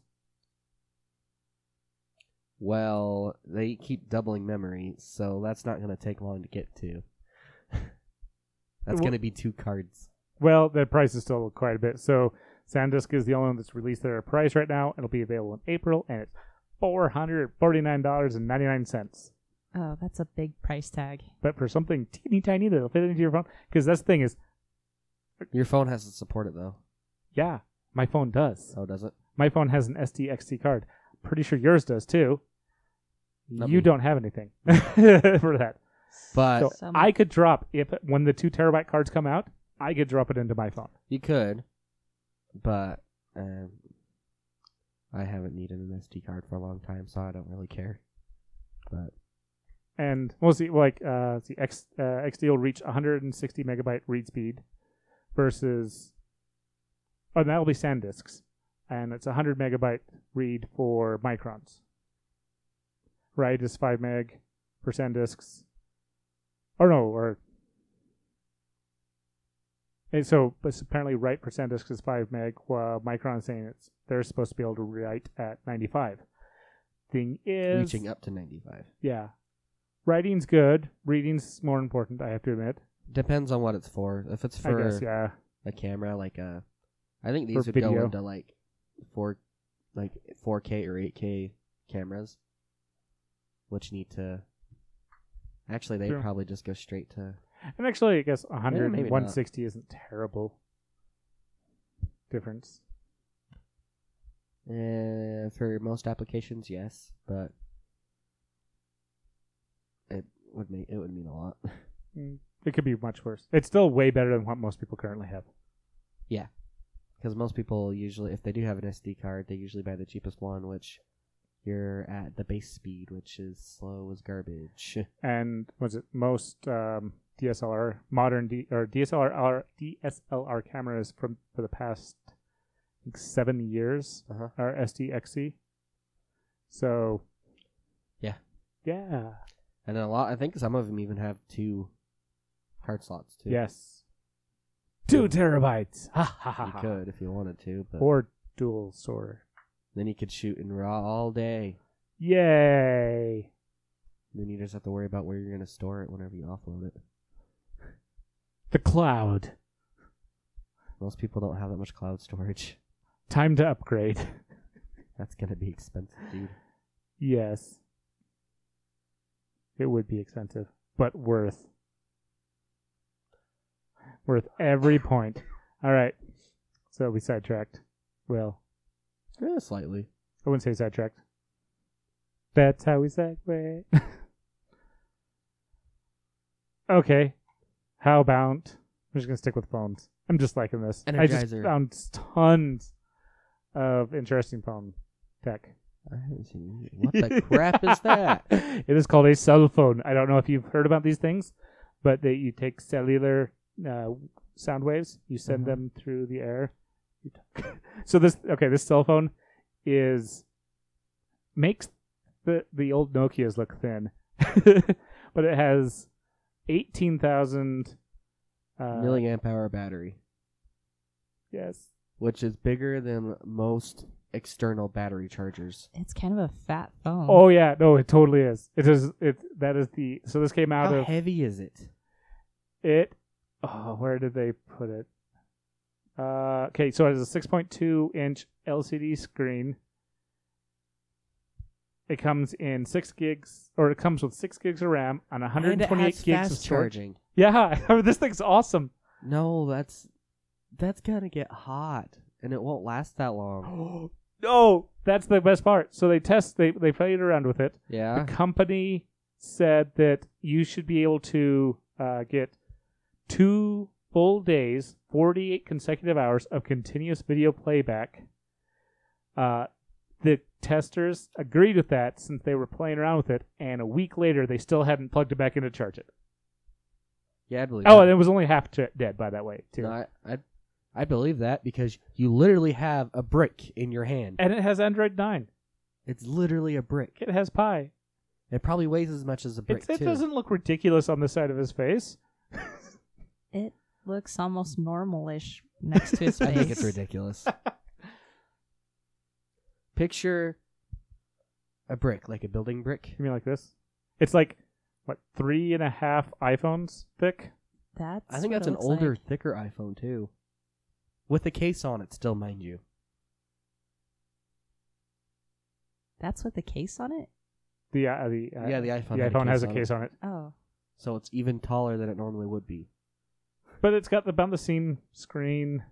[SPEAKER 1] Well, they keep doubling memory, so that's not going to take long to get to. That's
[SPEAKER 2] Well-
[SPEAKER 1] going to be two cards.
[SPEAKER 2] Well, the price is still quite a bit. So SanDisk is the only one that's released their price right now. It'll be available in April, and it's four hundred forty-nine dollars and ninety-nine cents.
[SPEAKER 3] Oh, that's a big price tag.
[SPEAKER 2] But for something teeny tiny that'll fit into your phone, because that's the thing is,
[SPEAKER 1] Your phone has to support it, though.
[SPEAKER 2] yeah, my phone does.
[SPEAKER 1] Oh, does it?
[SPEAKER 2] My phone has an S D X C card. Pretty sure yours does too.
[SPEAKER 1] Not
[SPEAKER 2] you
[SPEAKER 1] me.
[SPEAKER 2] don't have anything for that.
[SPEAKER 1] But
[SPEAKER 2] So
[SPEAKER 3] Some-
[SPEAKER 2] I could drop if when the two terabyte cards come out, I could drop it into my phone.
[SPEAKER 1] you could. But um, I haven't needed an S D card for a long time, so I don't really care. But
[SPEAKER 2] And we'll see, like, uh, see, X, uh, X D will reach one hundred sixty megabyte read speed versus, oh, that'll be SanDisks. And it's one hundred megabyte read for Microns. Write is five meg for SanDisks. Or no, or, and so, but apparently write for SanDisks is five meg, while Micron is saying it's, they're supposed to be able to write at ninety-five. Thing is,
[SPEAKER 1] reaching up to ninety-five.
[SPEAKER 2] yeah. Writing's good. Reading's more important, I have to admit.
[SPEAKER 1] Depends on what it's for. If it's
[SPEAKER 2] I
[SPEAKER 1] for
[SPEAKER 2] guess, yeah.
[SPEAKER 1] a camera, like a, I think these
[SPEAKER 2] For
[SPEAKER 1] would
[SPEAKER 2] video.
[SPEAKER 1] go into like four, like four K or eight K cameras, which need to. Actually, they
[SPEAKER 2] True.
[SPEAKER 1] probably just go straight to.
[SPEAKER 2] And actually, I guess one hundred
[SPEAKER 1] maybe
[SPEAKER 2] and
[SPEAKER 1] not.
[SPEAKER 2] one sixty isn't terrible difference.
[SPEAKER 1] Uh, for most applications, yes, but it would mean it would mean a lot.
[SPEAKER 2] Mm, It could be much worse. It's still way better than what most people currently have.
[SPEAKER 1] Because most people usually, if they do have an S D card, they usually buy the cheapest one, which you're at the base speed, which is slow as garbage.
[SPEAKER 2] And was it most um, D S L R modern D or D S L R D S L R cameras from for the past I think, seven years
[SPEAKER 1] Uh-huh.
[SPEAKER 2] are S D X C. So
[SPEAKER 1] Yeah.
[SPEAKER 2] yeah,
[SPEAKER 1] And a lot, I think some of them even have two card slots too.
[SPEAKER 2] yes, two terabytes. Ha ha ha.
[SPEAKER 1] You
[SPEAKER 2] ha.
[SPEAKER 1] could if you wanted to, but
[SPEAKER 2] Or dual store.
[SPEAKER 1] then you could shoot in RAW all day.
[SPEAKER 2] Yay!
[SPEAKER 1] Then you just have to worry about where you're going to store it whenever you offload it.
[SPEAKER 2] The cloud.
[SPEAKER 1] Most people don't have that much cloud storage.
[SPEAKER 2] Time to upgrade.
[SPEAKER 1] That's going to be expensive, dude.
[SPEAKER 2] Yes. It would be expensive, but worth. Worth every point. All right. So we sidetracked. Well,
[SPEAKER 1] Yeah, slightly.
[SPEAKER 2] I wouldn't say sidetracked. That's how we segue. Okay. How about... I'm just going to stick with phones. I'm just liking this. I just
[SPEAKER 1] Energizer.
[SPEAKER 2] found tons of interesting phone tech.
[SPEAKER 1] I haven't seen What the crap is that?
[SPEAKER 2] It is called a cell phone. I don't know if you've heard about these things, but they, you take cellular uh, sound waves, you send
[SPEAKER 1] Uh-huh.
[SPEAKER 2] them through the air. You talk- so this okay, this cell phone is makes the the old Nokias look thin, but it has eighteen thousand uh,
[SPEAKER 1] Milliamp hour battery,
[SPEAKER 2] Yes,
[SPEAKER 1] which is bigger than most external battery chargers.
[SPEAKER 3] It's kind of a fat phone.
[SPEAKER 2] oh yeah, no, it totally is. It is it that is the so this came out
[SPEAKER 1] How
[SPEAKER 2] of
[SPEAKER 1] heavy is it?
[SPEAKER 2] it. Oh, where did they put it? Uh, okay, so it has a six point two inch L C D screen. It comes in six gigs, or it comes with six gigs of RAM and one hundred twenty-eight
[SPEAKER 1] and it has
[SPEAKER 2] gigs
[SPEAKER 1] fast
[SPEAKER 2] of storage.
[SPEAKER 1] charging.
[SPEAKER 2] Yeah, I mean, this thing's awesome.
[SPEAKER 1] No, that's that's gonna get hot, and it won't last that long.
[SPEAKER 2] No, that's the best part. So they test, they they played around with it.
[SPEAKER 1] Yeah.
[SPEAKER 2] The company said that you should be able to uh, get two full days, forty-eight consecutive hours of continuous video playback. Uh, the testers agreed with that since they were playing around with it, and a week later they still hadn't plugged it back in to charge it.
[SPEAKER 1] Yeah, I believe.
[SPEAKER 2] Oh,
[SPEAKER 1] that.
[SPEAKER 2] and it was only half ch- dead by that way too.
[SPEAKER 1] No, I, I I believe that because you literally have a brick in your hand.
[SPEAKER 2] And it has Android nine.
[SPEAKER 1] It's literally a brick.
[SPEAKER 2] It has Pi.
[SPEAKER 1] It probably weighs as much as a brick
[SPEAKER 2] It's, it
[SPEAKER 1] too.
[SPEAKER 2] doesn't look ridiculous on the side of his face.
[SPEAKER 3] It looks almost normal-ish next to his face.
[SPEAKER 1] I think it's ridiculous. Picture a brick, like a building brick.
[SPEAKER 2] You mean like this? It's like, what, three and a half iPhones thick?
[SPEAKER 3] That's
[SPEAKER 1] I think
[SPEAKER 3] what
[SPEAKER 1] that's
[SPEAKER 3] it
[SPEAKER 1] an
[SPEAKER 3] looks
[SPEAKER 1] older,
[SPEAKER 3] like.
[SPEAKER 1] thicker iPhone too, with the case on it still, mind you.
[SPEAKER 3] That's with the case on it?
[SPEAKER 2] The uh, the uh,
[SPEAKER 1] Yeah, the iPhone
[SPEAKER 2] the
[SPEAKER 1] had a
[SPEAKER 2] iPhone has
[SPEAKER 1] case
[SPEAKER 2] a
[SPEAKER 1] on
[SPEAKER 2] case
[SPEAKER 1] it.
[SPEAKER 2] on it,
[SPEAKER 3] Oh.
[SPEAKER 1] So it's even taller than it normally would be.
[SPEAKER 2] but it's got the behind the scene screen.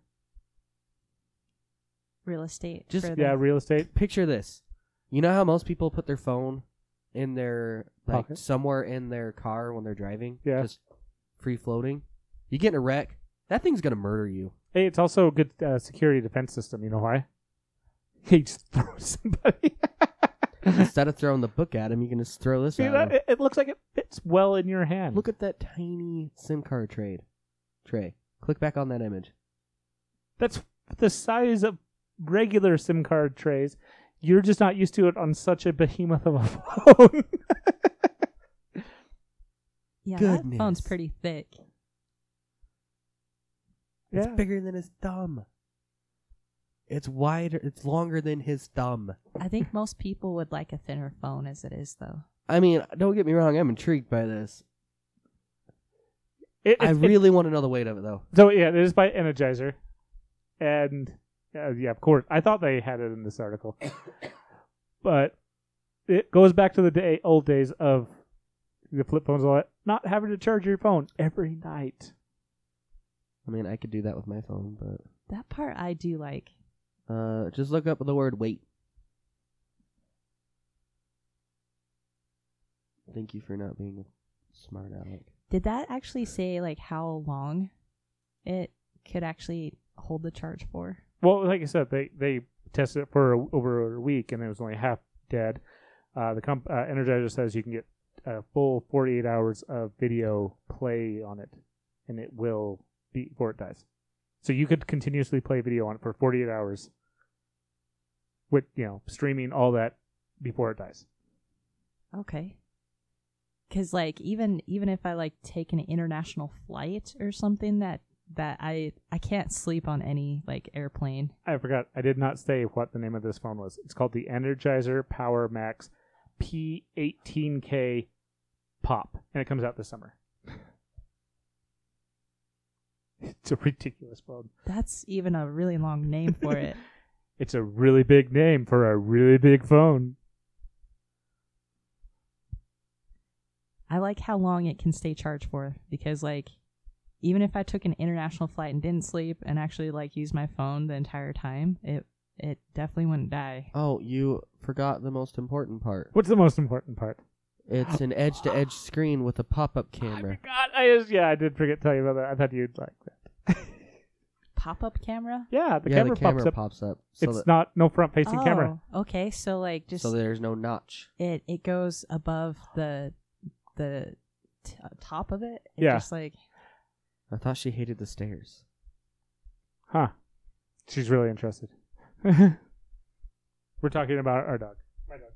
[SPEAKER 3] Real estate.
[SPEAKER 1] Just-
[SPEAKER 3] for the-
[SPEAKER 2] Yeah, real estate.
[SPEAKER 1] Picture this. You know how most people put their phone in their like
[SPEAKER 2] Pocket.
[SPEAKER 1] somewhere in their car when they're driving?
[SPEAKER 2] Yeah.
[SPEAKER 1] Just free floating. You get in a wreck, that thing's gonna murder you.
[SPEAKER 2] Hey, it's also a good uh, security defense system. You know why? He just throws somebody.
[SPEAKER 1] Instead of throwing the book at him, you can just throw this
[SPEAKER 2] See
[SPEAKER 1] at
[SPEAKER 2] that?
[SPEAKER 1] him.
[SPEAKER 2] It, it looks like it fits well in your hand.
[SPEAKER 1] Look at that tiny SIM card trade tray. Click back on that image.
[SPEAKER 2] That's the size of regular SIM card trays. You're just not used to it on such a behemoth of a phone.
[SPEAKER 3] Yeah,
[SPEAKER 1] Goodness.
[SPEAKER 3] that phone's pretty thick.
[SPEAKER 1] It's
[SPEAKER 2] Yeah.
[SPEAKER 1] bigger than his thumb. It's wider. It's longer than his thumb.
[SPEAKER 3] I think most people would like a thinner phone as it is, though.
[SPEAKER 1] I mean, don't get me wrong. I'm intrigued by this.
[SPEAKER 2] It,
[SPEAKER 1] I
[SPEAKER 2] it-
[SPEAKER 1] really want to know the weight of it, though.
[SPEAKER 2] So yeah, it is by Energizer, and uh, yeah, of course, I thought they had it in this article, but it goes back to the day, old days of the flip phones, all that, not having to charge your phone every night.
[SPEAKER 1] I mean, I could do that with my phone, but
[SPEAKER 3] That part I do like.
[SPEAKER 1] uh, just look up the word weight. Thank you for not being a smart aleck.
[SPEAKER 3] Did that actually say like how long it could actually hold the charge for?
[SPEAKER 2] Well, like I said, they they tested it for a, over a week, and it was only half dead. Uh, the comp- uh, Energizer says you can get a full forty-eight hours of video play on it, and it will be before it dies. So you could continuously play video on it for forty-eight hours with, you know, streaming all that before it dies.
[SPEAKER 3] Okay. Because, like, even even if I, like, take an international flight or something that, that I I can't sleep on any, like, airplane.
[SPEAKER 2] I forgot. I did not say what the name of this phone was. It's called the Energizer Power Max P eighteen K Pop, and it comes out this summer. It's a ridiculous phone.
[SPEAKER 3] That's even a really long name for it.
[SPEAKER 2] It's a really big name for a really big phone.
[SPEAKER 3] I like how long it can stay charged for, because, like, even if I took an international flight and didn't sleep and actually, like, used my phone the entire time, it it definitely wouldn't die.
[SPEAKER 1] Oh, you forgot the most important part.
[SPEAKER 2] What's the most important part?
[SPEAKER 1] It's an edge-to-edge screen with a pop-up
[SPEAKER 2] I
[SPEAKER 1] camera.
[SPEAKER 2] forgot. I just, yeah, I did forget to tell you about that. I thought you'd like that.
[SPEAKER 3] Pop-up camera?
[SPEAKER 2] Yeah, the
[SPEAKER 1] yeah,
[SPEAKER 2] camera,
[SPEAKER 1] the camera
[SPEAKER 2] pops up.
[SPEAKER 1] pops up. So
[SPEAKER 2] It's
[SPEAKER 1] that,
[SPEAKER 2] not no front-facing
[SPEAKER 3] oh,
[SPEAKER 2] camera.
[SPEAKER 3] Okay, so, like, just
[SPEAKER 1] so there's no notch.
[SPEAKER 3] it, it goes above the the t- top of it. It
[SPEAKER 2] Yeah.
[SPEAKER 3] Just, like,
[SPEAKER 1] I thought she hated the stairs.
[SPEAKER 2] Huh. She's really interested. We're talking about our dog. My dog.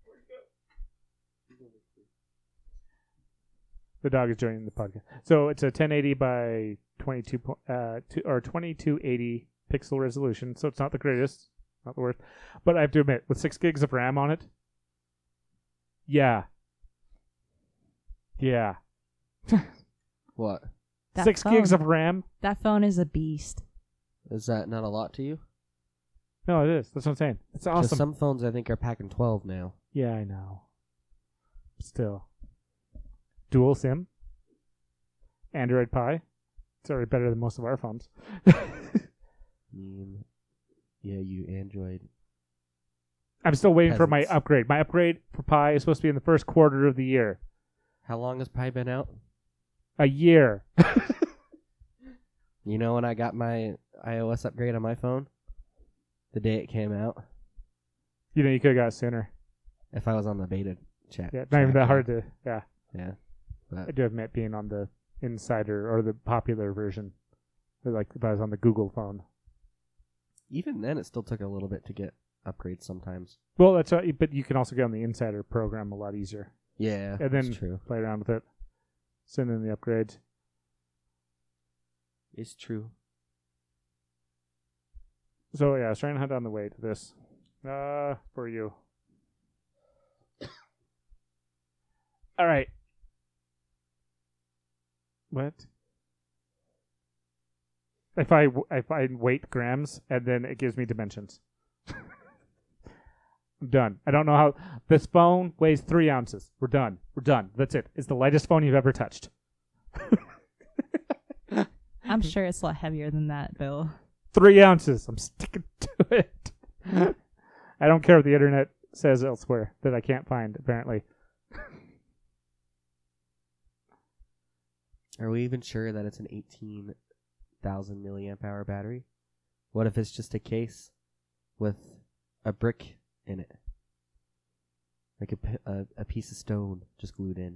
[SPEAKER 2] The dog is joining the podcast. So it's a ten eighty by twenty-two po- uh two, or twenty-two eighty pixel resolution. So it's not the greatest, not the worst. But I have to admit, with six gigs of RAM on it, yeah, yeah,
[SPEAKER 1] What?
[SPEAKER 3] that
[SPEAKER 2] six
[SPEAKER 3] phone,
[SPEAKER 2] gigs of RAM.
[SPEAKER 3] that phone is a beast.
[SPEAKER 1] Is that not a lot to you?
[SPEAKER 2] No, it is. That's what I'm saying. It's
[SPEAKER 1] 'Cause
[SPEAKER 2] awesome.
[SPEAKER 1] some phones I think are packing twelve now.
[SPEAKER 2] Yeah, I know. Still. Dual SIM. Android Pie. It's already better than most of our phones.
[SPEAKER 1] Mm, yeah, you Android.
[SPEAKER 2] I'm still waiting for my
[SPEAKER 1] Peasants.
[SPEAKER 2] upgrade. My upgrade for Pi is supposed to be in the first quarter of the year.
[SPEAKER 1] How long has Pi been out?
[SPEAKER 2] A year.
[SPEAKER 1] You know when I got my iOS upgrade on my phone? The day it came out.
[SPEAKER 2] You know, you could have got it sooner.
[SPEAKER 1] If I was on the beta chat.
[SPEAKER 2] Yeah, not even
[SPEAKER 1] chat,
[SPEAKER 2] that hard to. Yeah.
[SPEAKER 1] Yeah.
[SPEAKER 2] I
[SPEAKER 1] But
[SPEAKER 2] do admit being on the insider or the popular version. Like if I was on the Google phone.
[SPEAKER 1] even then, it still took a little bit to get upgrades sometimes.
[SPEAKER 2] Well, that's uh, but you can also get on the insider program a lot easier.
[SPEAKER 1] Yeah,
[SPEAKER 2] And
[SPEAKER 1] that's
[SPEAKER 2] then
[SPEAKER 1] true.
[SPEAKER 2] play around with it. Send in the upgrades.
[SPEAKER 1] It's true.
[SPEAKER 2] So yeah, I was trying to hunt down the way to this. Uh, for you. All right. What? If I w- if I weight grams and then it gives me dimensions. I'm done. I don't know how this phone weighs three ounces. We're done. We're done. That's it. It's the lightest phone you've ever touched.
[SPEAKER 3] I'm sure it's a lot heavier than that, Bill.
[SPEAKER 2] Three ounces. I'm sticking to it. I don't care what the internet says elsewhere that I can't find, apparently.
[SPEAKER 1] Are we even sure that it's an eighteen thousand milliamp hour battery? What if it's just a case with a brick in it? Like a, p- a, a piece of stone just glued in.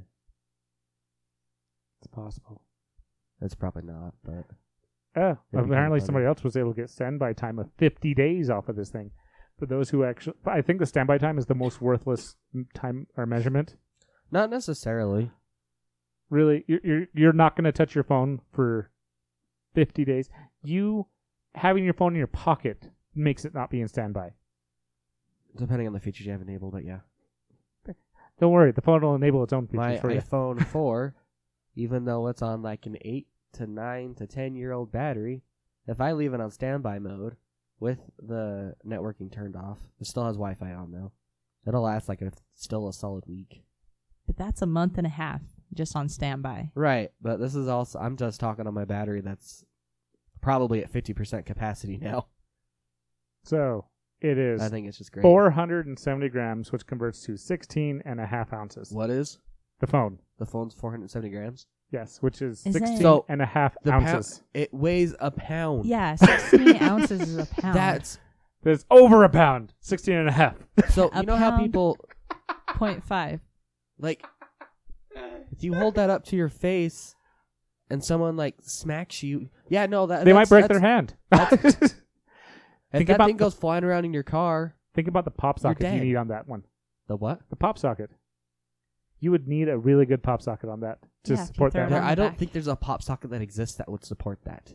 [SPEAKER 2] It's possible.
[SPEAKER 1] That's probably not, but
[SPEAKER 2] Oh,
[SPEAKER 1] be
[SPEAKER 2] apparently
[SPEAKER 1] kinda
[SPEAKER 2] somebody else was able to get standby time of fifty days off of this thing. For those who actually, I think the standby time is the most worthless m- time or measurement.
[SPEAKER 1] not necessarily.
[SPEAKER 2] Really, you're you're, you're not going to touch your phone for fifty days. You having your phone in your pocket makes it not be in standby.
[SPEAKER 1] Depending on the features you have enabled, but yeah.
[SPEAKER 2] Don't worry, the phone will enable its own features
[SPEAKER 1] My
[SPEAKER 2] for you.
[SPEAKER 1] iPhone four, even though it's on like an eight to nine to ten year old battery, if I leave it on standby mode with the networking turned off, it still has Wi-Fi on though. It'll last like a still a solid week.
[SPEAKER 3] But that's a month and a half just on standby.
[SPEAKER 1] Right, but this is also I'm just talking on my battery that's probably at fifty percent capacity now.
[SPEAKER 2] So it is
[SPEAKER 1] I think it's just great.
[SPEAKER 2] four hundred seventy grams, which converts to sixteen and a half ounces.
[SPEAKER 1] What is?
[SPEAKER 2] The phone.
[SPEAKER 1] The phone's four hundred seventy grams.
[SPEAKER 2] Yes, which is
[SPEAKER 3] Is that-
[SPEAKER 2] sixteen
[SPEAKER 1] So,
[SPEAKER 2] and a half
[SPEAKER 1] The
[SPEAKER 2] ounces.
[SPEAKER 1] pound, it weighs a pound.
[SPEAKER 3] Yeah, sixteen ounces is a pound.
[SPEAKER 1] That's
[SPEAKER 2] That's over a pound. sixteen and a half.
[SPEAKER 1] So
[SPEAKER 3] A
[SPEAKER 1] you know how
[SPEAKER 3] pound.
[SPEAKER 1] people
[SPEAKER 3] Point five.
[SPEAKER 1] like if you hold that up to your face and someone like smacks you, yeah, no, that
[SPEAKER 2] They might
[SPEAKER 1] that's-
[SPEAKER 2] break
[SPEAKER 1] that's-
[SPEAKER 2] their hand.
[SPEAKER 1] If
[SPEAKER 2] Think
[SPEAKER 1] that
[SPEAKER 2] about
[SPEAKER 1] thing
[SPEAKER 2] the-
[SPEAKER 1] goes flying around in your car,
[SPEAKER 2] Think about the pop socket you
[SPEAKER 1] dead.
[SPEAKER 2] need on that one.
[SPEAKER 1] the what?
[SPEAKER 2] The pop socket. You would need a really good pop socket on that to
[SPEAKER 3] Yeah, if you
[SPEAKER 2] support
[SPEAKER 3] throw
[SPEAKER 2] that.
[SPEAKER 3] it
[SPEAKER 1] There,
[SPEAKER 3] on
[SPEAKER 2] one.
[SPEAKER 3] the
[SPEAKER 1] I don't
[SPEAKER 3] back.
[SPEAKER 1] think there's a pop socket that exists that would support that.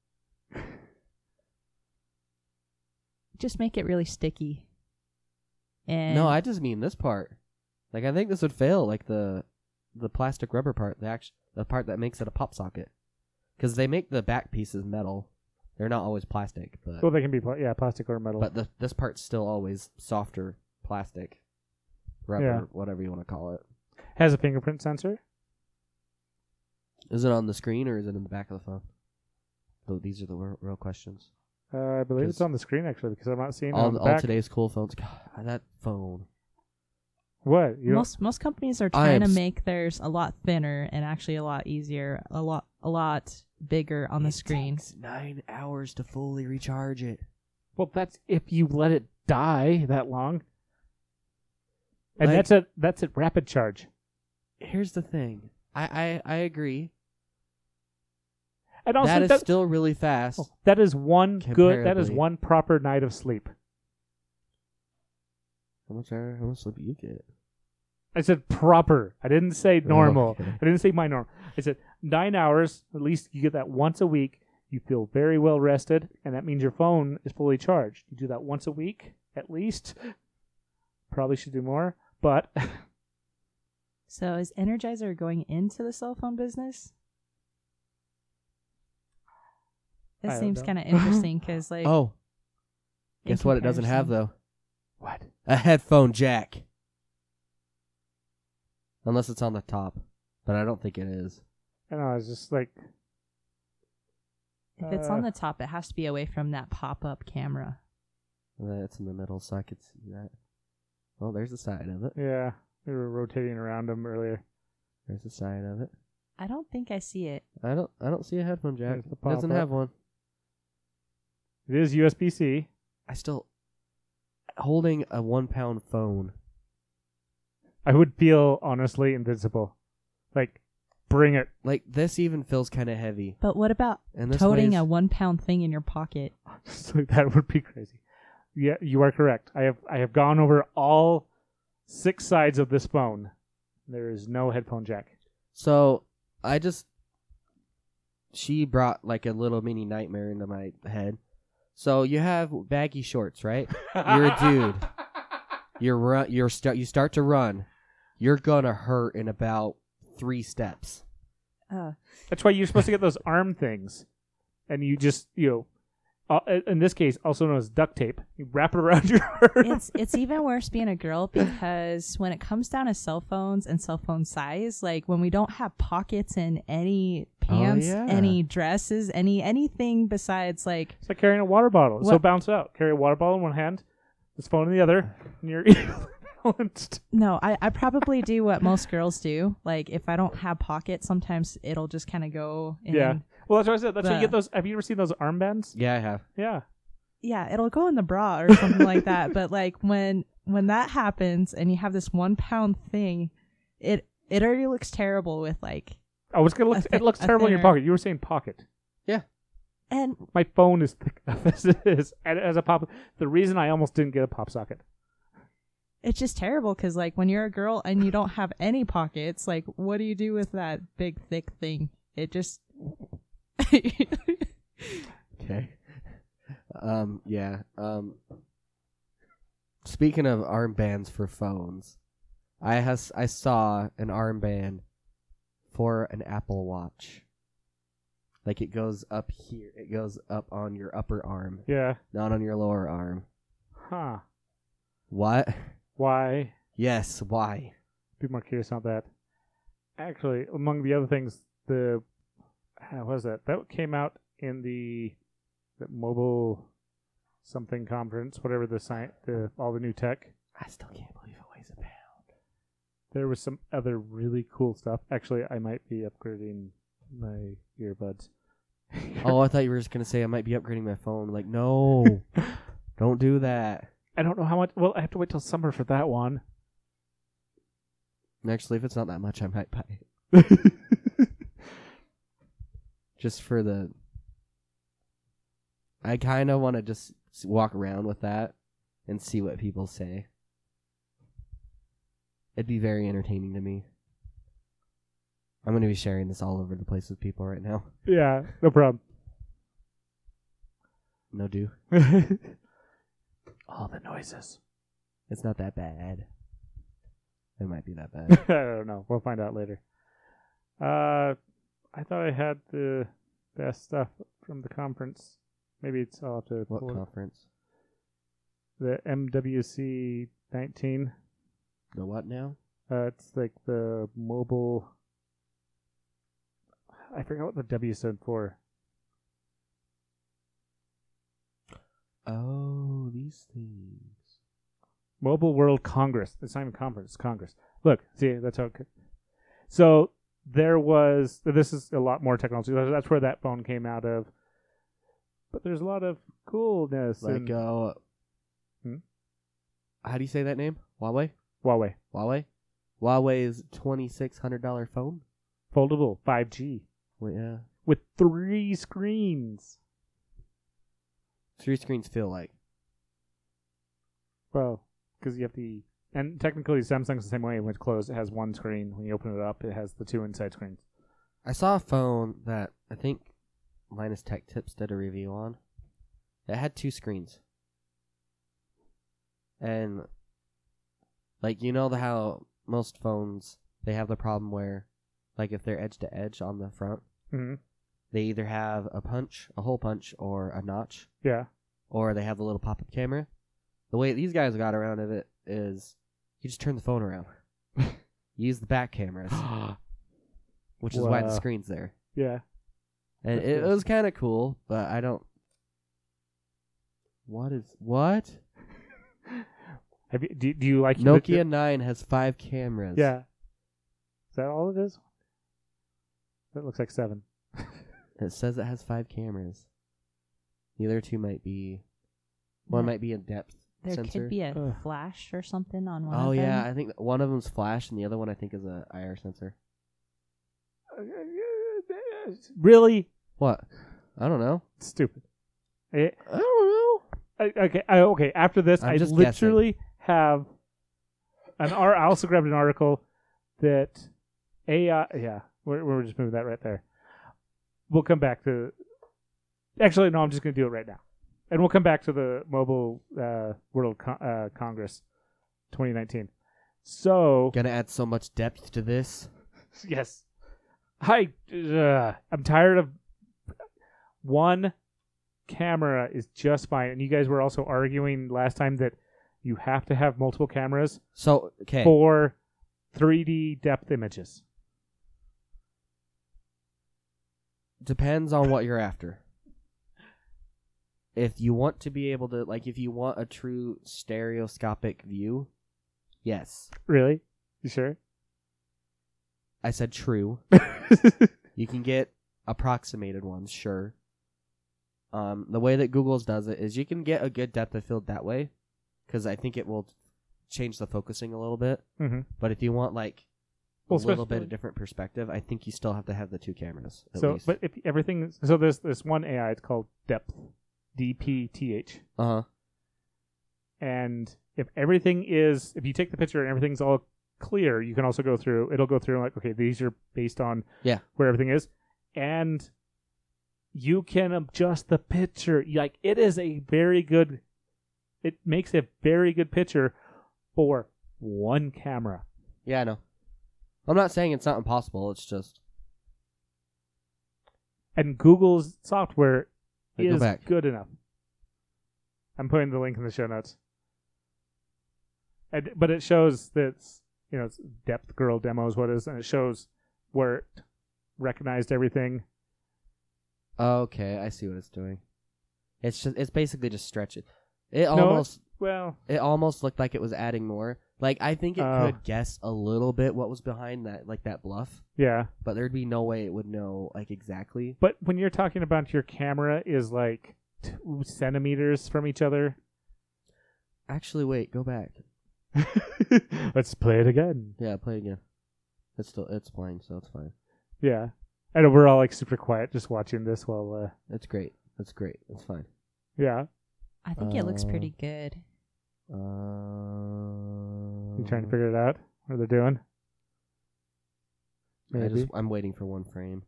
[SPEAKER 3] Just make it really sticky. And
[SPEAKER 1] No, I just mean this part. Like I think this would fail, like the the plastic rubber part, the act- the part that makes it a pop socket, because they make the back pieces metal. They're not always plastic, but
[SPEAKER 2] Well, they can be pla- yeah, plastic or metal.
[SPEAKER 1] but the this part's still always softer plastic, rubber,
[SPEAKER 2] Yeah.
[SPEAKER 1] whatever you want to call it.
[SPEAKER 2] Has a fingerprint sensor.
[SPEAKER 1] Is it on the screen or is it in the back of the phone? Tho- These are the real, real questions.
[SPEAKER 2] Uh, I believe it's
[SPEAKER 1] 'Cause
[SPEAKER 2] on the screen actually because I'm not seeing it
[SPEAKER 1] All
[SPEAKER 2] on the
[SPEAKER 1] all
[SPEAKER 2] back.
[SPEAKER 1] today's cool phones. God, that phone.
[SPEAKER 2] What? You don't-
[SPEAKER 3] most most companies are
[SPEAKER 1] I
[SPEAKER 3] trying
[SPEAKER 1] am
[SPEAKER 3] to
[SPEAKER 1] s-
[SPEAKER 3] make theirs a lot thinner and actually a lot easier, a lot a lot bigger on the
[SPEAKER 1] It
[SPEAKER 3] screen.
[SPEAKER 1] takes nine hours to fully recharge it.
[SPEAKER 2] Well, that's if you let it die that long. And
[SPEAKER 1] Like-
[SPEAKER 2] that's a that's at rapid charge.
[SPEAKER 1] Here's the thing. I I, I agree.
[SPEAKER 2] And also
[SPEAKER 1] that is
[SPEAKER 2] that,
[SPEAKER 1] still really fast.
[SPEAKER 2] oh, that is one good that is
[SPEAKER 1] Comparably.
[SPEAKER 2] one proper night of sleep.
[SPEAKER 1] How much hour, how much sleep do you get?
[SPEAKER 2] I said proper. I didn't say normal.
[SPEAKER 1] okay.
[SPEAKER 2] I didn't say my norm. I said nine hours. At least you get that once a week. You feel very well rested, and that means your phone is fully charged. You do that once a week, at least. Probably should do more, but
[SPEAKER 3] So is Energizer going into the cell phone business?
[SPEAKER 2] I
[SPEAKER 3] This
[SPEAKER 2] don't
[SPEAKER 3] seems
[SPEAKER 2] know.
[SPEAKER 3] kind of interesting because, like,
[SPEAKER 1] Oh,
[SPEAKER 3] in
[SPEAKER 1] guess what it doesn't have
[SPEAKER 3] comparison-
[SPEAKER 1] though?
[SPEAKER 2] what?
[SPEAKER 1] A headphone jack. Unless it's on the top, but I don't think it is.
[SPEAKER 2] I don't know. It's just like
[SPEAKER 3] If it's on
[SPEAKER 2] Uh,
[SPEAKER 3] the top, it has to be away from that pop-up camera.
[SPEAKER 1] Uh, It's in the middle, so I could see that. Well, there's the side of it.
[SPEAKER 2] yeah. We were rotating around them earlier.
[SPEAKER 1] There's the side of it.
[SPEAKER 3] I don't think I see it.
[SPEAKER 1] I don't. I don't see a headphone jack.
[SPEAKER 2] There's the
[SPEAKER 1] It doesn't
[SPEAKER 2] pop-up.
[SPEAKER 1] have one.
[SPEAKER 2] It is U S B C.
[SPEAKER 1] I still holding a one pound phone.
[SPEAKER 2] I would feel honestly invincible. Like, bring it.
[SPEAKER 1] Like this even feels kind of heavy.
[SPEAKER 3] But what about
[SPEAKER 1] And this
[SPEAKER 3] toting
[SPEAKER 1] weighs-
[SPEAKER 3] a one-pound thing in your pocket?
[SPEAKER 2] So that would be crazy. Yeah, you are correct. I have I have gone over all six sides of this phone. There is no headphone jack.
[SPEAKER 1] So I just she brought like a little mini nightmare into my head. So you have baggy shorts, right? You're a dude. You're run. You're start. You start to run. You're gonna hurt in about three steps.
[SPEAKER 3] Uh,
[SPEAKER 2] That's why you're supposed to get those arm things, and you just you know, uh, in this case, also known as duct tape. You wrap it around your arm.
[SPEAKER 3] it's it's even worse being a girl because when it comes down to cell phones and cell phone size, like when we don't have pockets in any pants,
[SPEAKER 1] yeah.
[SPEAKER 3] any dresses, any anything besides like
[SPEAKER 2] It's like carrying a water bottle. It's so
[SPEAKER 3] What-
[SPEAKER 2] bounce out. Carry a water bottle in one hand, this phone in the other, and you're balanced.
[SPEAKER 3] no, I, I probably do what most girls do. Like if I don't have pockets, sometimes it'll just kind of go in.
[SPEAKER 2] Yeah. Well, that's what I said. That's why you
[SPEAKER 3] The-
[SPEAKER 2] get those. Have you ever seen those armbands?
[SPEAKER 1] Yeah, I have.
[SPEAKER 2] Yeah.
[SPEAKER 3] Yeah, it'll go in the bra or something like that. But like when when that happens and you have this one pound thing, it it already looks terrible with like
[SPEAKER 2] Oh, it's gonna look.
[SPEAKER 3] A thi-
[SPEAKER 2] it looks
[SPEAKER 3] a
[SPEAKER 2] terrible in your
[SPEAKER 3] thinner-
[SPEAKER 2] pocket. You were saying pocket.
[SPEAKER 3] and
[SPEAKER 2] My phone is thick enough as it is, and as a pop. The reason I almost didn't get a pop socket.
[SPEAKER 3] it's just terrible because like when you're a girl and you don't have any pockets, like what do you do with that big thick thing? It just
[SPEAKER 1] Okay. Um. Yeah. Um. Speaking of armbands for phones, I has I saw an armband for an Apple Watch. Like it goes up here. It goes up on your upper arm,
[SPEAKER 2] Yeah.
[SPEAKER 1] not on your lower arm.
[SPEAKER 2] Huh.
[SPEAKER 1] What?
[SPEAKER 2] Why?
[SPEAKER 1] Yes. Why?
[SPEAKER 2] Be more curious about that. Actually, among the other things, the how was that? That came out in the the mobile something conference, whatever the science, the all the new tech.
[SPEAKER 1] I still can't believe it weighs a pound.
[SPEAKER 2] There was some other really cool stuff. Actually, I might be upgrading my earbuds.
[SPEAKER 1] Oh, I thought you were just gonna say I might be upgrading my phone. Like, no. Don't do that.
[SPEAKER 2] I don't know how much. Well, I have to wait till summer for that one.
[SPEAKER 1] Actually, if it's not that much, I might buy it. Just for the... I kind of want to just walk around with that and see what people say. It'd be very entertaining to me. I'm going to be sharing this all over the place with people right now.
[SPEAKER 2] Yeah, no problem.
[SPEAKER 1] No do.
[SPEAKER 2] All the noises.
[SPEAKER 1] It's not that bad. It might be that bad.
[SPEAKER 2] I don't know. We'll find out later. Uh, I thought I had the best stuff from the conference. Maybe it's I'll have to
[SPEAKER 1] What
[SPEAKER 2] pull it.
[SPEAKER 1] conference?
[SPEAKER 2] The M W C nineteen.
[SPEAKER 1] The what now?
[SPEAKER 2] Uh, it's like the mobile. I forgot what the W stood for.
[SPEAKER 1] Oh, these things.
[SPEAKER 2] Mobile World Congress. It's not even conference. It's Congress. Look, see, that's how. It could. So there was. This is a lot more technology. That's where that phone came out of. But there's a lot of coolness.
[SPEAKER 1] Like,
[SPEAKER 2] and
[SPEAKER 1] uh...
[SPEAKER 2] Hmm?
[SPEAKER 1] How do you say that name? Huawei?
[SPEAKER 2] Huawei.
[SPEAKER 1] Huawei? Huawei's twenty-six hundred dollars phone?
[SPEAKER 2] Foldable five G.
[SPEAKER 1] Well, yeah.
[SPEAKER 2] With three screens.
[SPEAKER 1] Three screens feel like.
[SPEAKER 2] Well, because you have the... And technically Samsung's the same way. When it's closed, it has one screen. When you open it up, it has the two inside screens.
[SPEAKER 1] I saw a phone that I think Linus Tech Tips did a review on. It had two screens. And, like, you know the how most phones, they have the problem where, like, if they're edge to edge on the front,
[SPEAKER 2] Mm-hmm.
[SPEAKER 1] they either have a punch, a hole punch, or a notch,
[SPEAKER 2] Yeah.
[SPEAKER 1] or they have the little pop-up camera. The way these guys got around of it is you just turn the phone around. You use the back cameras, which is why the
[SPEAKER 2] Wow.
[SPEAKER 1] screen's there.
[SPEAKER 2] Yeah.
[SPEAKER 1] And
[SPEAKER 2] That's
[SPEAKER 1] it
[SPEAKER 2] nice.
[SPEAKER 1] was kind of cool, but I don't... What is... What?
[SPEAKER 2] Have you, do, do you like...
[SPEAKER 1] Nokia nine has five cameras.
[SPEAKER 2] Yeah. Is that all it is? That looks like seven.
[SPEAKER 1] It says it has five cameras. The other two might be... One
[SPEAKER 3] Yeah.
[SPEAKER 1] might be a depth
[SPEAKER 3] There
[SPEAKER 1] sensor.
[SPEAKER 3] could be a
[SPEAKER 2] Ugh.
[SPEAKER 3] flash or something on one
[SPEAKER 1] Oh,
[SPEAKER 3] of
[SPEAKER 1] yeah.
[SPEAKER 3] them.
[SPEAKER 1] I think that one of them's flash, and the other one I think is a I R sensor.
[SPEAKER 2] Really?
[SPEAKER 1] What? I don't know.
[SPEAKER 2] Stupid. Eh,
[SPEAKER 1] I don't know.
[SPEAKER 2] I- okay. I, okay. After this,
[SPEAKER 1] I'm
[SPEAKER 2] I
[SPEAKER 1] just
[SPEAKER 2] literally have an. Ar- I also grabbed an article that A I. Yeah, we're we're just moving that right there. We'll come back to. Actually, no. I'm just going to do it right now, and we'll come back to the Mobile uh, World Con- uh, Congress, twenty nineteen. So
[SPEAKER 1] Gonna add so much depth to this.
[SPEAKER 2] yes, I. Uh, I'm tired of one camera is just fine. And you guys were also arguing last time that you have to have multiple cameras
[SPEAKER 1] So, okay.
[SPEAKER 2] for three D depth images.
[SPEAKER 1] Depends on what you're after. If you want to be able to, like, if you want a true stereoscopic view, yes.
[SPEAKER 2] Really? You sure?
[SPEAKER 1] I said true. You can get approximated ones, sure. Um, the way that Google's does it is you can get a good depth of field that way, because I think it will change the focusing a little bit.
[SPEAKER 2] Mm-hmm.
[SPEAKER 1] But if you want, like, a
[SPEAKER 2] Well,
[SPEAKER 1] little bit
[SPEAKER 2] especially-
[SPEAKER 1] of different perspective, I think you still have to have the two cameras, at
[SPEAKER 2] So,
[SPEAKER 1] least.
[SPEAKER 2] but if everything, so there's this one A I. It's called Depth, D P T H,
[SPEAKER 1] Uh-huh.
[SPEAKER 2] and if everything is, if you take the picture and everything's all clear, you can also go through. It'll go through and like, okay, these are based on
[SPEAKER 1] Yeah.
[SPEAKER 2] where everything is, and you can adjust the picture. Like it is a very good. It makes a very good picture for one camera.
[SPEAKER 1] Yeah, I know. I'm not saying it's not impossible, it's just...
[SPEAKER 2] And Google's software
[SPEAKER 1] Hey, go
[SPEAKER 2] is
[SPEAKER 1] back.
[SPEAKER 2] good enough. I'm putting the link in the show notes. And, but it shows that, you know, it's Depth Girl demos, what is, and it shows where it recognized everything.
[SPEAKER 1] Okay, I see what it's doing. It's just it's basically just stretching. It
[SPEAKER 2] No,
[SPEAKER 1] almost
[SPEAKER 2] Well,
[SPEAKER 1] it almost looked like it was adding more. Like I think it
[SPEAKER 2] Oh.
[SPEAKER 1] could guess a little bit what was behind that like that bluff,
[SPEAKER 2] yeah.
[SPEAKER 1] but there'd be no way it would know like exactly.
[SPEAKER 2] But when you're talking about your camera is like two centimeters from each other,
[SPEAKER 1] Actually, wait. Go back.
[SPEAKER 2] Let's play it again.
[SPEAKER 1] Yeah, play again. It's still it's playing, so it's fine.
[SPEAKER 2] Yeah. And we're all like super quiet just watching this while, uh,
[SPEAKER 1] It's great. It's great. It's fine.
[SPEAKER 2] yeah.
[SPEAKER 3] I think it looks
[SPEAKER 1] Uh,
[SPEAKER 3] pretty good.
[SPEAKER 1] Uh,
[SPEAKER 2] You trying to figure it out? What they're doing?
[SPEAKER 1] I
[SPEAKER 2] Maybe.
[SPEAKER 1] just, I'm waiting for one frame.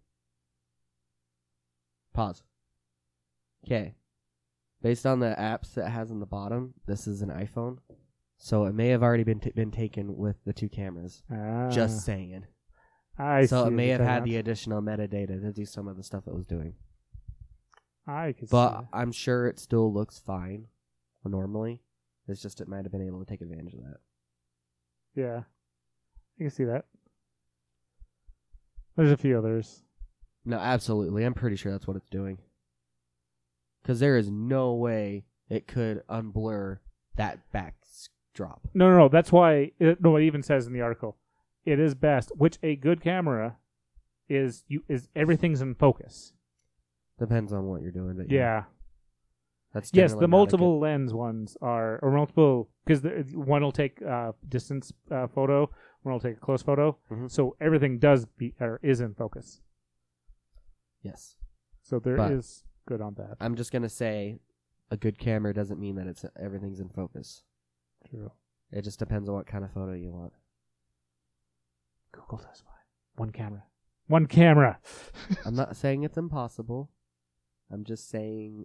[SPEAKER 1] Pause. Okay. Based on the apps that it has on the bottom, this is an iPhone, so it may have already been t- been taken with the two cameras.
[SPEAKER 2] Ah,
[SPEAKER 1] Just saying.
[SPEAKER 2] I
[SPEAKER 1] so
[SPEAKER 2] see
[SPEAKER 1] it
[SPEAKER 2] what
[SPEAKER 1] may
[SPEAKER 2] you're
[SPEAKER 1] have
[SPEAKER 2] talking
[SPEAKER 1] had the
[SPEAKER 2] about.
[SPEAKER 1] additional metadata to do some of the stuff it was doing.
[SPEAKER 2] I can see
[SPEAKER 1] But
[SPEAKER 2] that.
[SPEAKER 1] I'm sure it still looks fine normally. It's just it might have been able to take advantage of that.
[SPEAKER 2] Yeah. I can see that. There's a few others.
[SPEAKER 1] No, absolutely. I'm pretty sure that's what it's doing. Because there is no way it could unblur that backdrop.
[SPEAKER 2] No, no, no. That's why. It, no, it even says in the article, it is best. Which a good camera is you is everything's in focus.
[SPEAKER 1] Depends on what you're doing, but
[SPEAKER 2] Yeah.
[SPEAKER 1] yeah. That's
[SPEAKER 2] Yes,
[SPEAKER 1] generally
[SPEAKER 2] the
[SPEAKER 1] not a
[SPEAKER 2] multiple lens ones are, or multiple, because one will take uh, distance uh, photo, one will take a close photo.
[SPEAKER 1] Mhm.
[SPEAKER 2] So everything does be or is in focus.
[SPEAKER 1] good- Yes.
[SPEAKER 2] So there is
[SPEAKER 1] But-
[SPEAKER 2] good on that.
[SPEAKER 1] I'm just going to say a good camera doesn't mean that it's everything's in focus.
[SPEAKER 2] True.
[SPEAKER 1] It just depends on what kind of photo you want.
[SPEAKER 2] Google does fine. One camera. One camera.
[SPEAKER 1] I'm not saying it's impossible. I'm just saying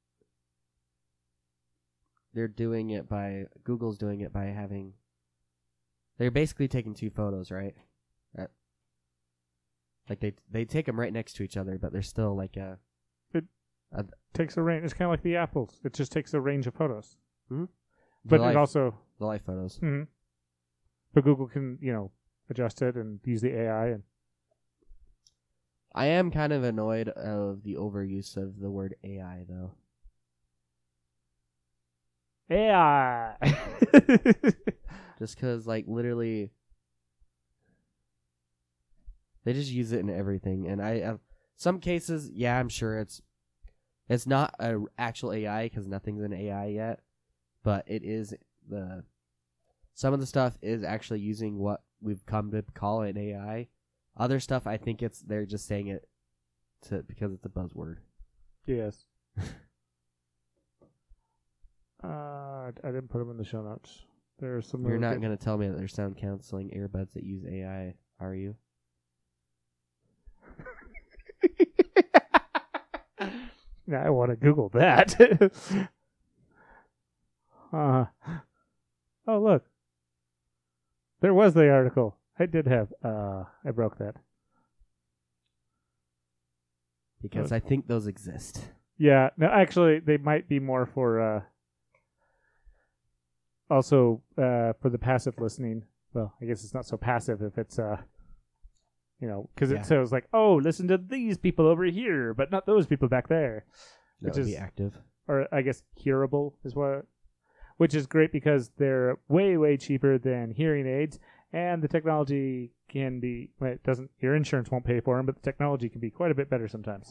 [SPEAKER 1] they're doing it by Google's doing it by having they're basically taking two photos, right? Right. Like they they take them right next to each other, but they're still like a
[SPEAKER 2] Takes a range. It's kind of like the apples. It just takes a range of photos.
[SPEAKER 1] the
[SPEAKER 2] But
[SPEAKER 1] life,
[SPEAKER 2] it also,
[SPEAKER 1] the life photos.
[SPEAKER 2] hmm but Google can, you know, adjust it and use the A I. And
[SPEAKER 1] I am kind of annoyed of the overuse of the word A I though.
[SPEAKER 2] A I.
[SPEAKER 1] Just because, like, literally, they just use it in everything. And I, uh, some cases, yeah, I'm sure it's, it's not a actual A I because nothing's an A I yet, but it is the, some of the stuff is actually using what we've come to call an A I. Other stuff, I think it's they're just saying it to because it's a buzzword.
[SPEAKER 2] Yes. uh, I didn't put them in the show notes. There's some.
[SPEAKER 1] You're
[SPEAKER 2] really
[SPEAKER 1] not
[SPEAKER 2] good-
[SPEAKER 1] going to tell me that there's sound canceling earbuds that use A I, are you?
[SPEAKER 2] Now I want to Google that. uh, oh, look. There was the article. I did have. Uh, I broke that.
[SPEAKER 1] Because
[SPEAKER 2] Uh,
[SPEAKER 1] I think those exist.
[SPEAKER 2] Yeah. No, actually, they might be more for. Uh, also, uh, for the passive listening. Well, I guess it's not so passive if it's. Uh, you know, because
[SPEAKER 1] Yeah.
[SPEAKER 2] it says like, oh, listen to these people over here, but not those people back there.
[SPEAKER 1] That
[SPEAKER 2] Which
[SPEAKER 1] would
[SPEAKER 2] is-
[SPEAKER 1] be active.
[SPEAKER 2] Or I guess hearable is what, which is great because they're way way cheaper than hearing aids, and the technology can be. Well, it doesn't. Your insurance won't pay for them, but the technology can be quite a bit better sometimes.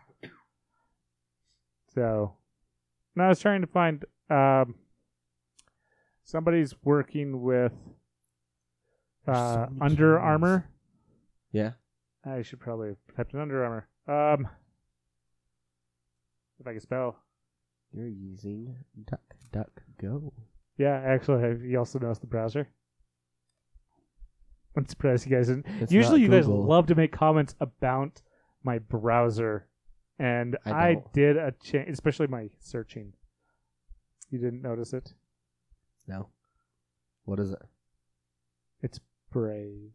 [SPEAKER 2] So, now I was trying to find. Um, somebody's working with
[SPEAKER 1] There's so
[SPEAKER 2] uh,
[SPEAKER 1] many
[SPEAKER 2] Under
[SPEAKER 1] cameras.
[SPEAKER 2] Armour.
[SPEAKER 1] Yeah.
[SPEAKER 2] I should probably have typed in Under Armour. Um, if I can spell.
[SPEAKER 1] You're using DuckDuckGo.
[SPEAKER 2] Yeah, actually, have you also noticed the browser? I'm surprised you guys didn't.
[SPEAKER 1] It's
[SPEAKER 2] Usually,
[SPEAKER 1] not
[SPEAKER 2] you guys
[SPEAKER 1] Google.
[SPEAKER 2] love to make comments about my browser, and
[SPEAKER 1] I
[SPEAKER 2] I,
[SPEAKER 1] don't.
[SPEAKER 2] did a change, especially my searching. You didn't notice it?
[SPEAKER 1] No. What is it?
[SPEAKER 2] It's Brave.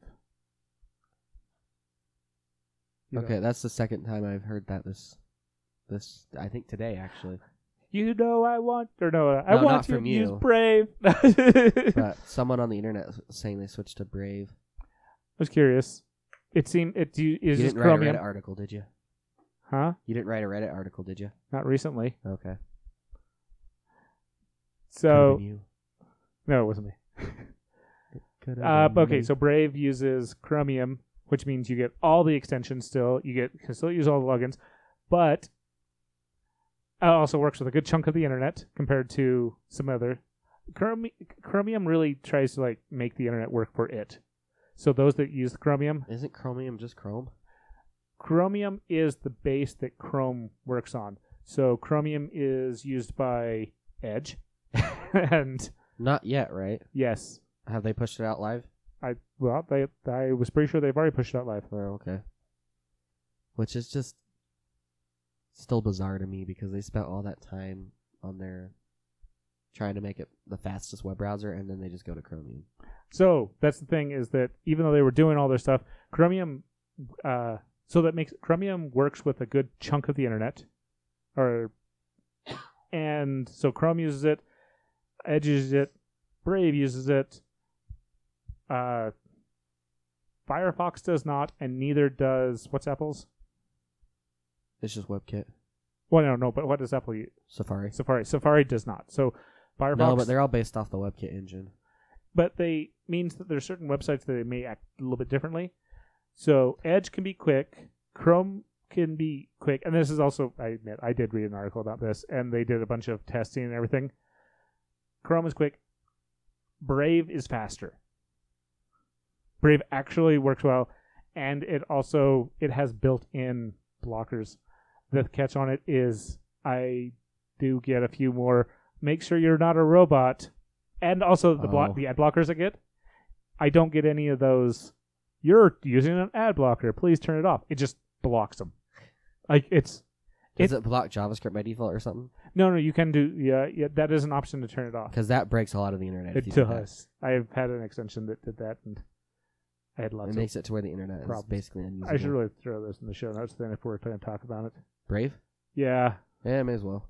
[SPEAKER 2] You
[SPEAKER 1] Okay,
[SPEAKER 2] know,
[SPEAKER 1] that's the second time I've heard that this, this I think today actually.
[SPEAKER 2] you know I want, or no, I
[SPEAKER 1] No,
[SPEAKER 2] want
[SPEAKER 1] not
[SPEAKER 2] you
[SPEAKER 1] from
[SPEAKER 2] to use
[SPEAKER 1] you.
[SPEAKER 2] Brave. I
[SPEAKER 1] But someone on the internet was saying they switched to Brave.
[SPEAKER 2] was curious. It seemed it do- is
[SPEAKER 1] you
[SPEAKER 2] just
[SPEAKER 1] didn't write a
[SPEAKER 2] Chromium,
[SPEAKER 1] Reddit article, did you?
[SPEAKER 2] huh?
[SPEAKER 1] You didn't write a Reddit article, did you?
[SPEAKER 2] Not recently.
[SPEAKER 1] Okay.
[SPEAKER 2] So
[SPEAKER 1] Could've been you.
[SPEAKER 2] no, it wasn't me.
[SPEAKER 1] Could've
[SPEAKER 2] Uh,
[SPEAKER 1] been
[SPEAKER 2] okay,
[SPEAKER 1] me.
[SPEAKER 2] so Brave uses Chromium, which means you get all the extensions still. You get can still use all the plugins, but it also works with a good chunk of the internet compared to some other. Chromi- Chromium really tries to like make the internet work for it. So those that use Chromium,
[SPEAKER 1] Isn't Chromium just Chrome?
[SPEAKER 2] Chromium is the base that Chrome works on. So Chromium is used by Edge, and
[SPEAKER 1] Not yet, right?
[SPEAKER 2] yes,
[SPEAKER 1] Have they pushed it out live?
[SPEAKER 2] I well, they I was pretty sure they've already pushed it out live.
[SPEAKER 1] Oh, okay. Which is just still bizarre to me because they spent all that time on their trying to make it the fastest web browser, and then they just go to Chromium.
[SPEAKER 2] So that's the thing is that even though they were doing all their stuff, Chromium, uh, so that makes Chromium works with a good chunk of the internet, or, and so Chrome uses it, Edge uses it, Brave uses it, uh, Firefox does not, and neither does what's Apple's.
[SPEAKER 1] It's just WebKit,
[SPEAKER 2] Well, no, no, but what does Apple use?
[SPEAKER 1] Safari.
[SPEAKER 2] Safari. Safari does not. So Firefox.
[SPEAKER 1] No, but they're all based off the WebKit engine.
[SPEAKER 2] but they means that there's certain websites that they may act a little bit differently. So Edge can be quick, Chrome can be quick, and this is also I admit I did read an article about this, and they did a bunch of testing and everything. Chrome is quick, Brave is faster. Brave actually works well, and it also it has built-in blockers. The catch on it is I do get a few more. Make sure you're not a robot. And also the block,
[SPEAKER 1] Oh.
[SPEAKER 2] the ad blockers I get, I don't get any of those. You're using an ad blocker. Please turn it off. It just blocks them. Like it's
[SPEAKER 1] Does
[SPEAKER 2] It-
[SPEAKER 1] it block JavaScript by default or something?
[SPEAKER 2] no, no. You can do yeah, yeah. That is an option to turn it off.
[SPEAKER 1] Because that breaks a lot of the internet. if
[SPEAKER 2] It
[SPEAKER 1] you do that.
[SPEAKER 2] does. I've had an extension that did that, and I had lots
[SPEAKER 1] It
[SPEAKER 2] of.
[SPEAKER 1] makes it to where the internet
[SPEAKER 2] problems.
[SPEAKER 1] is basically unusable.
[SPEAKER 2] I should really throw this in the show notes then if we're going to talk about it.
[SPEAKER 1] Brave?
[SPEAKER 2] Yeah,
[SPEAKER 1] Yeah, may as well.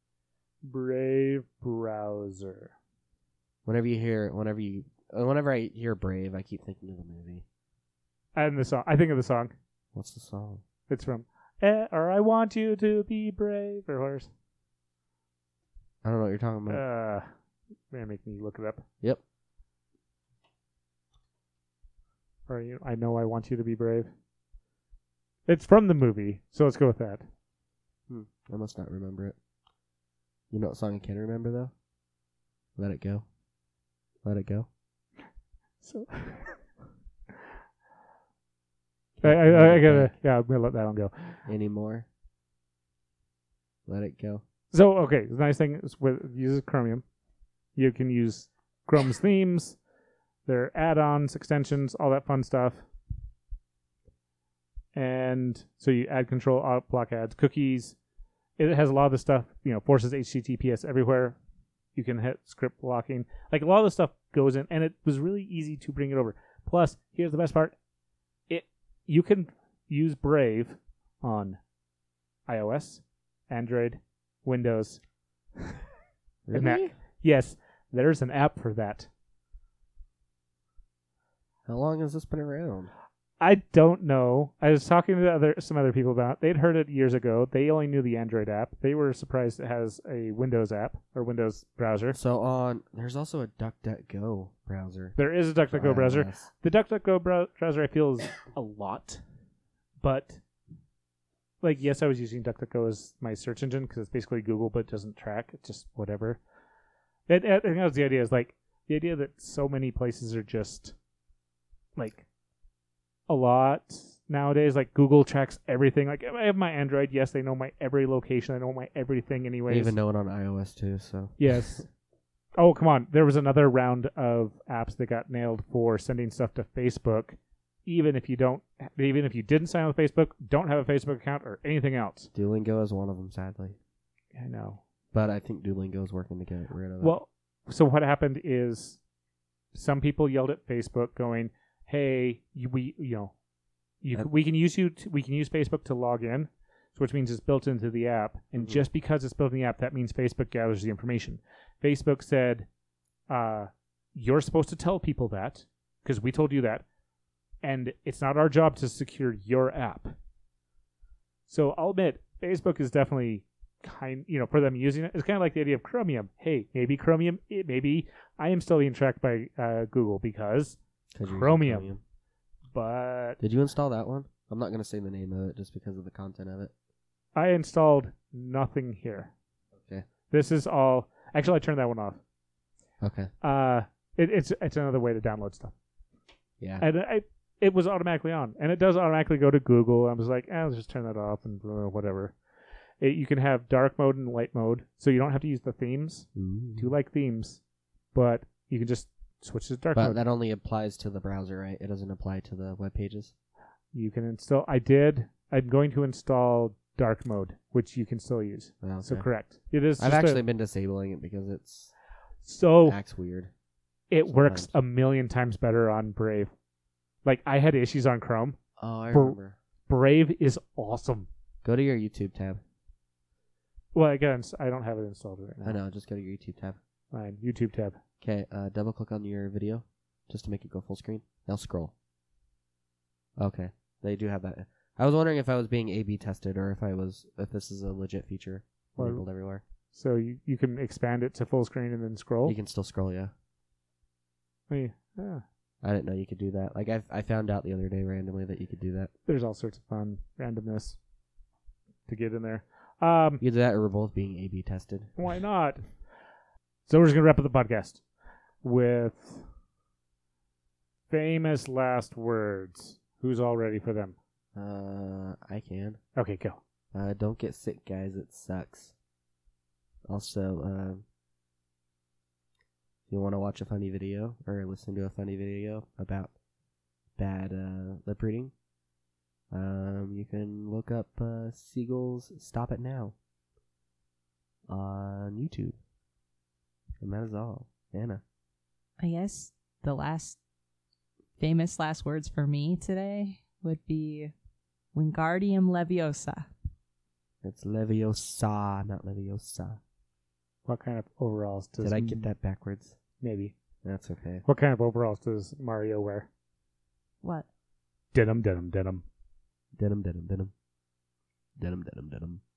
[SPEAKER 2] Brave browser.
[SPEAKER 1] Whenever you hear, whenever you, uh, whenever I hear Brave, I keep thinking of the movie.
[SPEAKER 2] And the song. I think of the song.
[SPEAKER 1] What's the song?
[SPEAKER 2] It's from. Eh, or I want you to be brave. Or where's?
[SPEAKER 1] I don't know what you're talking about.
[SPEAKER 2] Uh, man, make me look it up.
[SPEAKER 1] Yep.
[SPEAKER 2] Or you, I know I want you to be brave. It's from the movie, so let's go with that.
[SPEAKER 1] Hmm. I must not remember it. You know what song I can remember though? Let It Go. Let It Go.
[SPEAKER 2] So I, I, I, I gotta, yeah, I'm gonna let that one go.
[SPEAKER 1] Anymore. Let It Go.
[SPEAKER 2] So okay, the nice thing is with uses Chromium, you can use Chrome's themes, their add-ons, extensions, all that fun stuff. And so you add control, out, block ads, cookies. It has a lot of the stuff, you know, forces H T T P S everywhere. You can hit script blocking. Like a lot of the stuff goes in, and it was really easy to bring it over. Plus, here's the best part: it you can use Brave on iOS, Android, Windows, and Mac.
[SPEAKER 1] Really?
[SPEAKER 2] Yes, there's an app for that.
[SPEAKER 1] How long has this been around?
[SPEAKER 2] I don't know. I was talking to other some other people about it. They'd heard it years ago. They only knew the Android app. They were surprised it has a Windows app or Windows browser.
[SPEAKER 1] So on, there's also a DuckDuckGo browser.
[SPEAKER 2] There is a
[SPEAKER 1] for
[SPEAKER 2] DuckDuckGo browser.
[SPEAKER 1] iOS.
[SPEAKER 2] The DuckDuckGo brow- browser I feel is a lot, but like yes, I was using DuckDuckGo as my search engine because it's basically Google, but it doesn't track. It's just whatever. It, it, I think that was the idea. Is like the idea that so many places are just like a lot nowadays. Like Google tracks everything. Like I have my Android. Yes, they know my every location. They know my everything. Anyways,
[SPEAKER 1] They even know it on iOS too. So
[SPEAKER 2] yes. Oh, come on. There was another round of apps that got nailed for sending stuff to Facebook, even if you don't, even if you didn't sign up with Facebook, don't have a Facebook account or anything else.
[SPEAKER 1] Duolingo is one of them, sadly.
[SPEAKER 2] I know.
[SPEAKER 1] But I think Duolingo is working to get rid of it.
[SPEAKER 2] Well, so what happened is some people yelled at Facebook going, hey, you, we, you know, you,
[SPEAKER 1] Yep.
[SPEAKER 2] we can use you, to, we can use Facebook to log in, so which means it's built into the app. And
[SPEAKER 1] Mhm.
[SPEAKER 2] just because it's built in the app, that means Facebook gathers the information. Facebook said, uh, you're supposed to tell people that because we told you that. And it's not our job to secure your app. So I'll admit, Facebook is definitely kind, you know, for them using it, it's kind of like the idea of Chromium. Hey, maybe Chromium, it, maybe I am still being tracked by uh, Google because
[SPEAKER 1] 'Cause you're using
[SPEAKER 2] Chromium. But
[SPEAKER 1] Did you install that one? I'm not going to say the name of it just because of the content of it.
[SPEAKER 2] I installed nothing here.
[SPEAKER 1] Okay.
[SPEAKER 2] This is all. Actually, I turned that one off.
[SPEAKER 1] Okay.
[SPEAKER 2] Uh, it, it's it's another way to download stuff.
[SPEAKER 1] Yeah.
[SPEAKER 2] And I, it was automatically on, and it does automatically go to Google. I was like, eh, let's just turn that off and uh, whatever. It, you can have dark mode and light mode, so you don't have to use the themes.
[SPEAKER 1] Ooh.
[SPEAKER 2] Do like themes, but you can just switch to dark
[SPEAKER 1] But
[SPEAKER 2] mode.
[SPEAKER 1] that only applies to the browser, right? It doesn't apply to the web pages.
[SPEAKER 2] You can install. I did. I'm going to install dark mode, which you can still use.
[SPEAKER 1] Oh,
[SPEAKER 2] So
[SPEAKER 1] okay.
[SPEAKER 2] correct. It is.
[SPEAKER 1] I've
[SPEAKER 2] just
[SPEAKER 1] actually
[SPEAKER 2] a,
[SPEAKER 1] been disabling it because it's
[SPEAKER 2] so
[SPEAKER 1] acts weird.
[SPEAKER 2] it works
[SPEAKER 1] sometimes.
[SPEAKER 2] a million times better on Brave. Like I had issues on Chrome.
[SPEAKER 1] Oh, I
[SPEAKER 2] Br-
[SPEAKER 1] remember.
[SPEAKER 2] Brave is awesome.
[SPEAKER 1] Go to your YouTube tab.
[SPEAKER 2] Well, again, I don't have it installed right now.
[SPEAKER 1] I know. Just go to your YouTube tab.
[SPEAKER 2] Fine. YouTube tab.
[SPEAKER 1] Okay. Uh, double click on your video, just to make it go full screen. Now scroll. Okay. They do have that. I was wondering if I was being A B tested or if I was if this is a legit feature
[SPEAKER 2] Well,
[SPEAKER 1] enabled everywhere.
[SPEAKER 2] So you, you can expand it to full screen and then scroll.
[SPEAKER 1] You can still scroll, yeah.
[SPEAKER 2] I mean, yeah.
[SPEAKER 1] I didn't know you could do that. Like I I found out the other day randomly that you could do that.
[SPEAKER 2] There's all sorts of fun randomness to get in there. Um,
[SPEAKER 1] Either that or we're both being A B tested.
[SPEAKER 2] why not? So we're just gonna wrap up the podcast with famous last words. Who's all ready for them?
[SPEAKER 1] Uh, I can.
[SPEAKER 2] Okay, go.
[SPEAKER 1] Uh, don't get sick, guys. It sucks. Also, um, if you want to watch a funny video or listen to a funny video about bad uh, lip reading, um, you can look up uh, Siegel's Stop It Now on YouTube. And that is all. Anna.
[SPEAKER 3] I guess the last famous last words for me today would be Wingardium Leviosa.
[SPEAKER 1] It's Leviosa, not Leviosa.
[SPEAKER 2] What kind of overalls does
[SPEAKER 1] Did I get that backwards?
[SPEAKER 2] Maybe.
[SPEAKER 1] That's okay.
[SPEAKER 2] What kind of overalls does Mario wear?
[SPEAKER 3] What?
[SPEAKER 2] Denim, denim, denim.
[SPEAKER 1] Denim, denim, denim. Denim, denim, denim.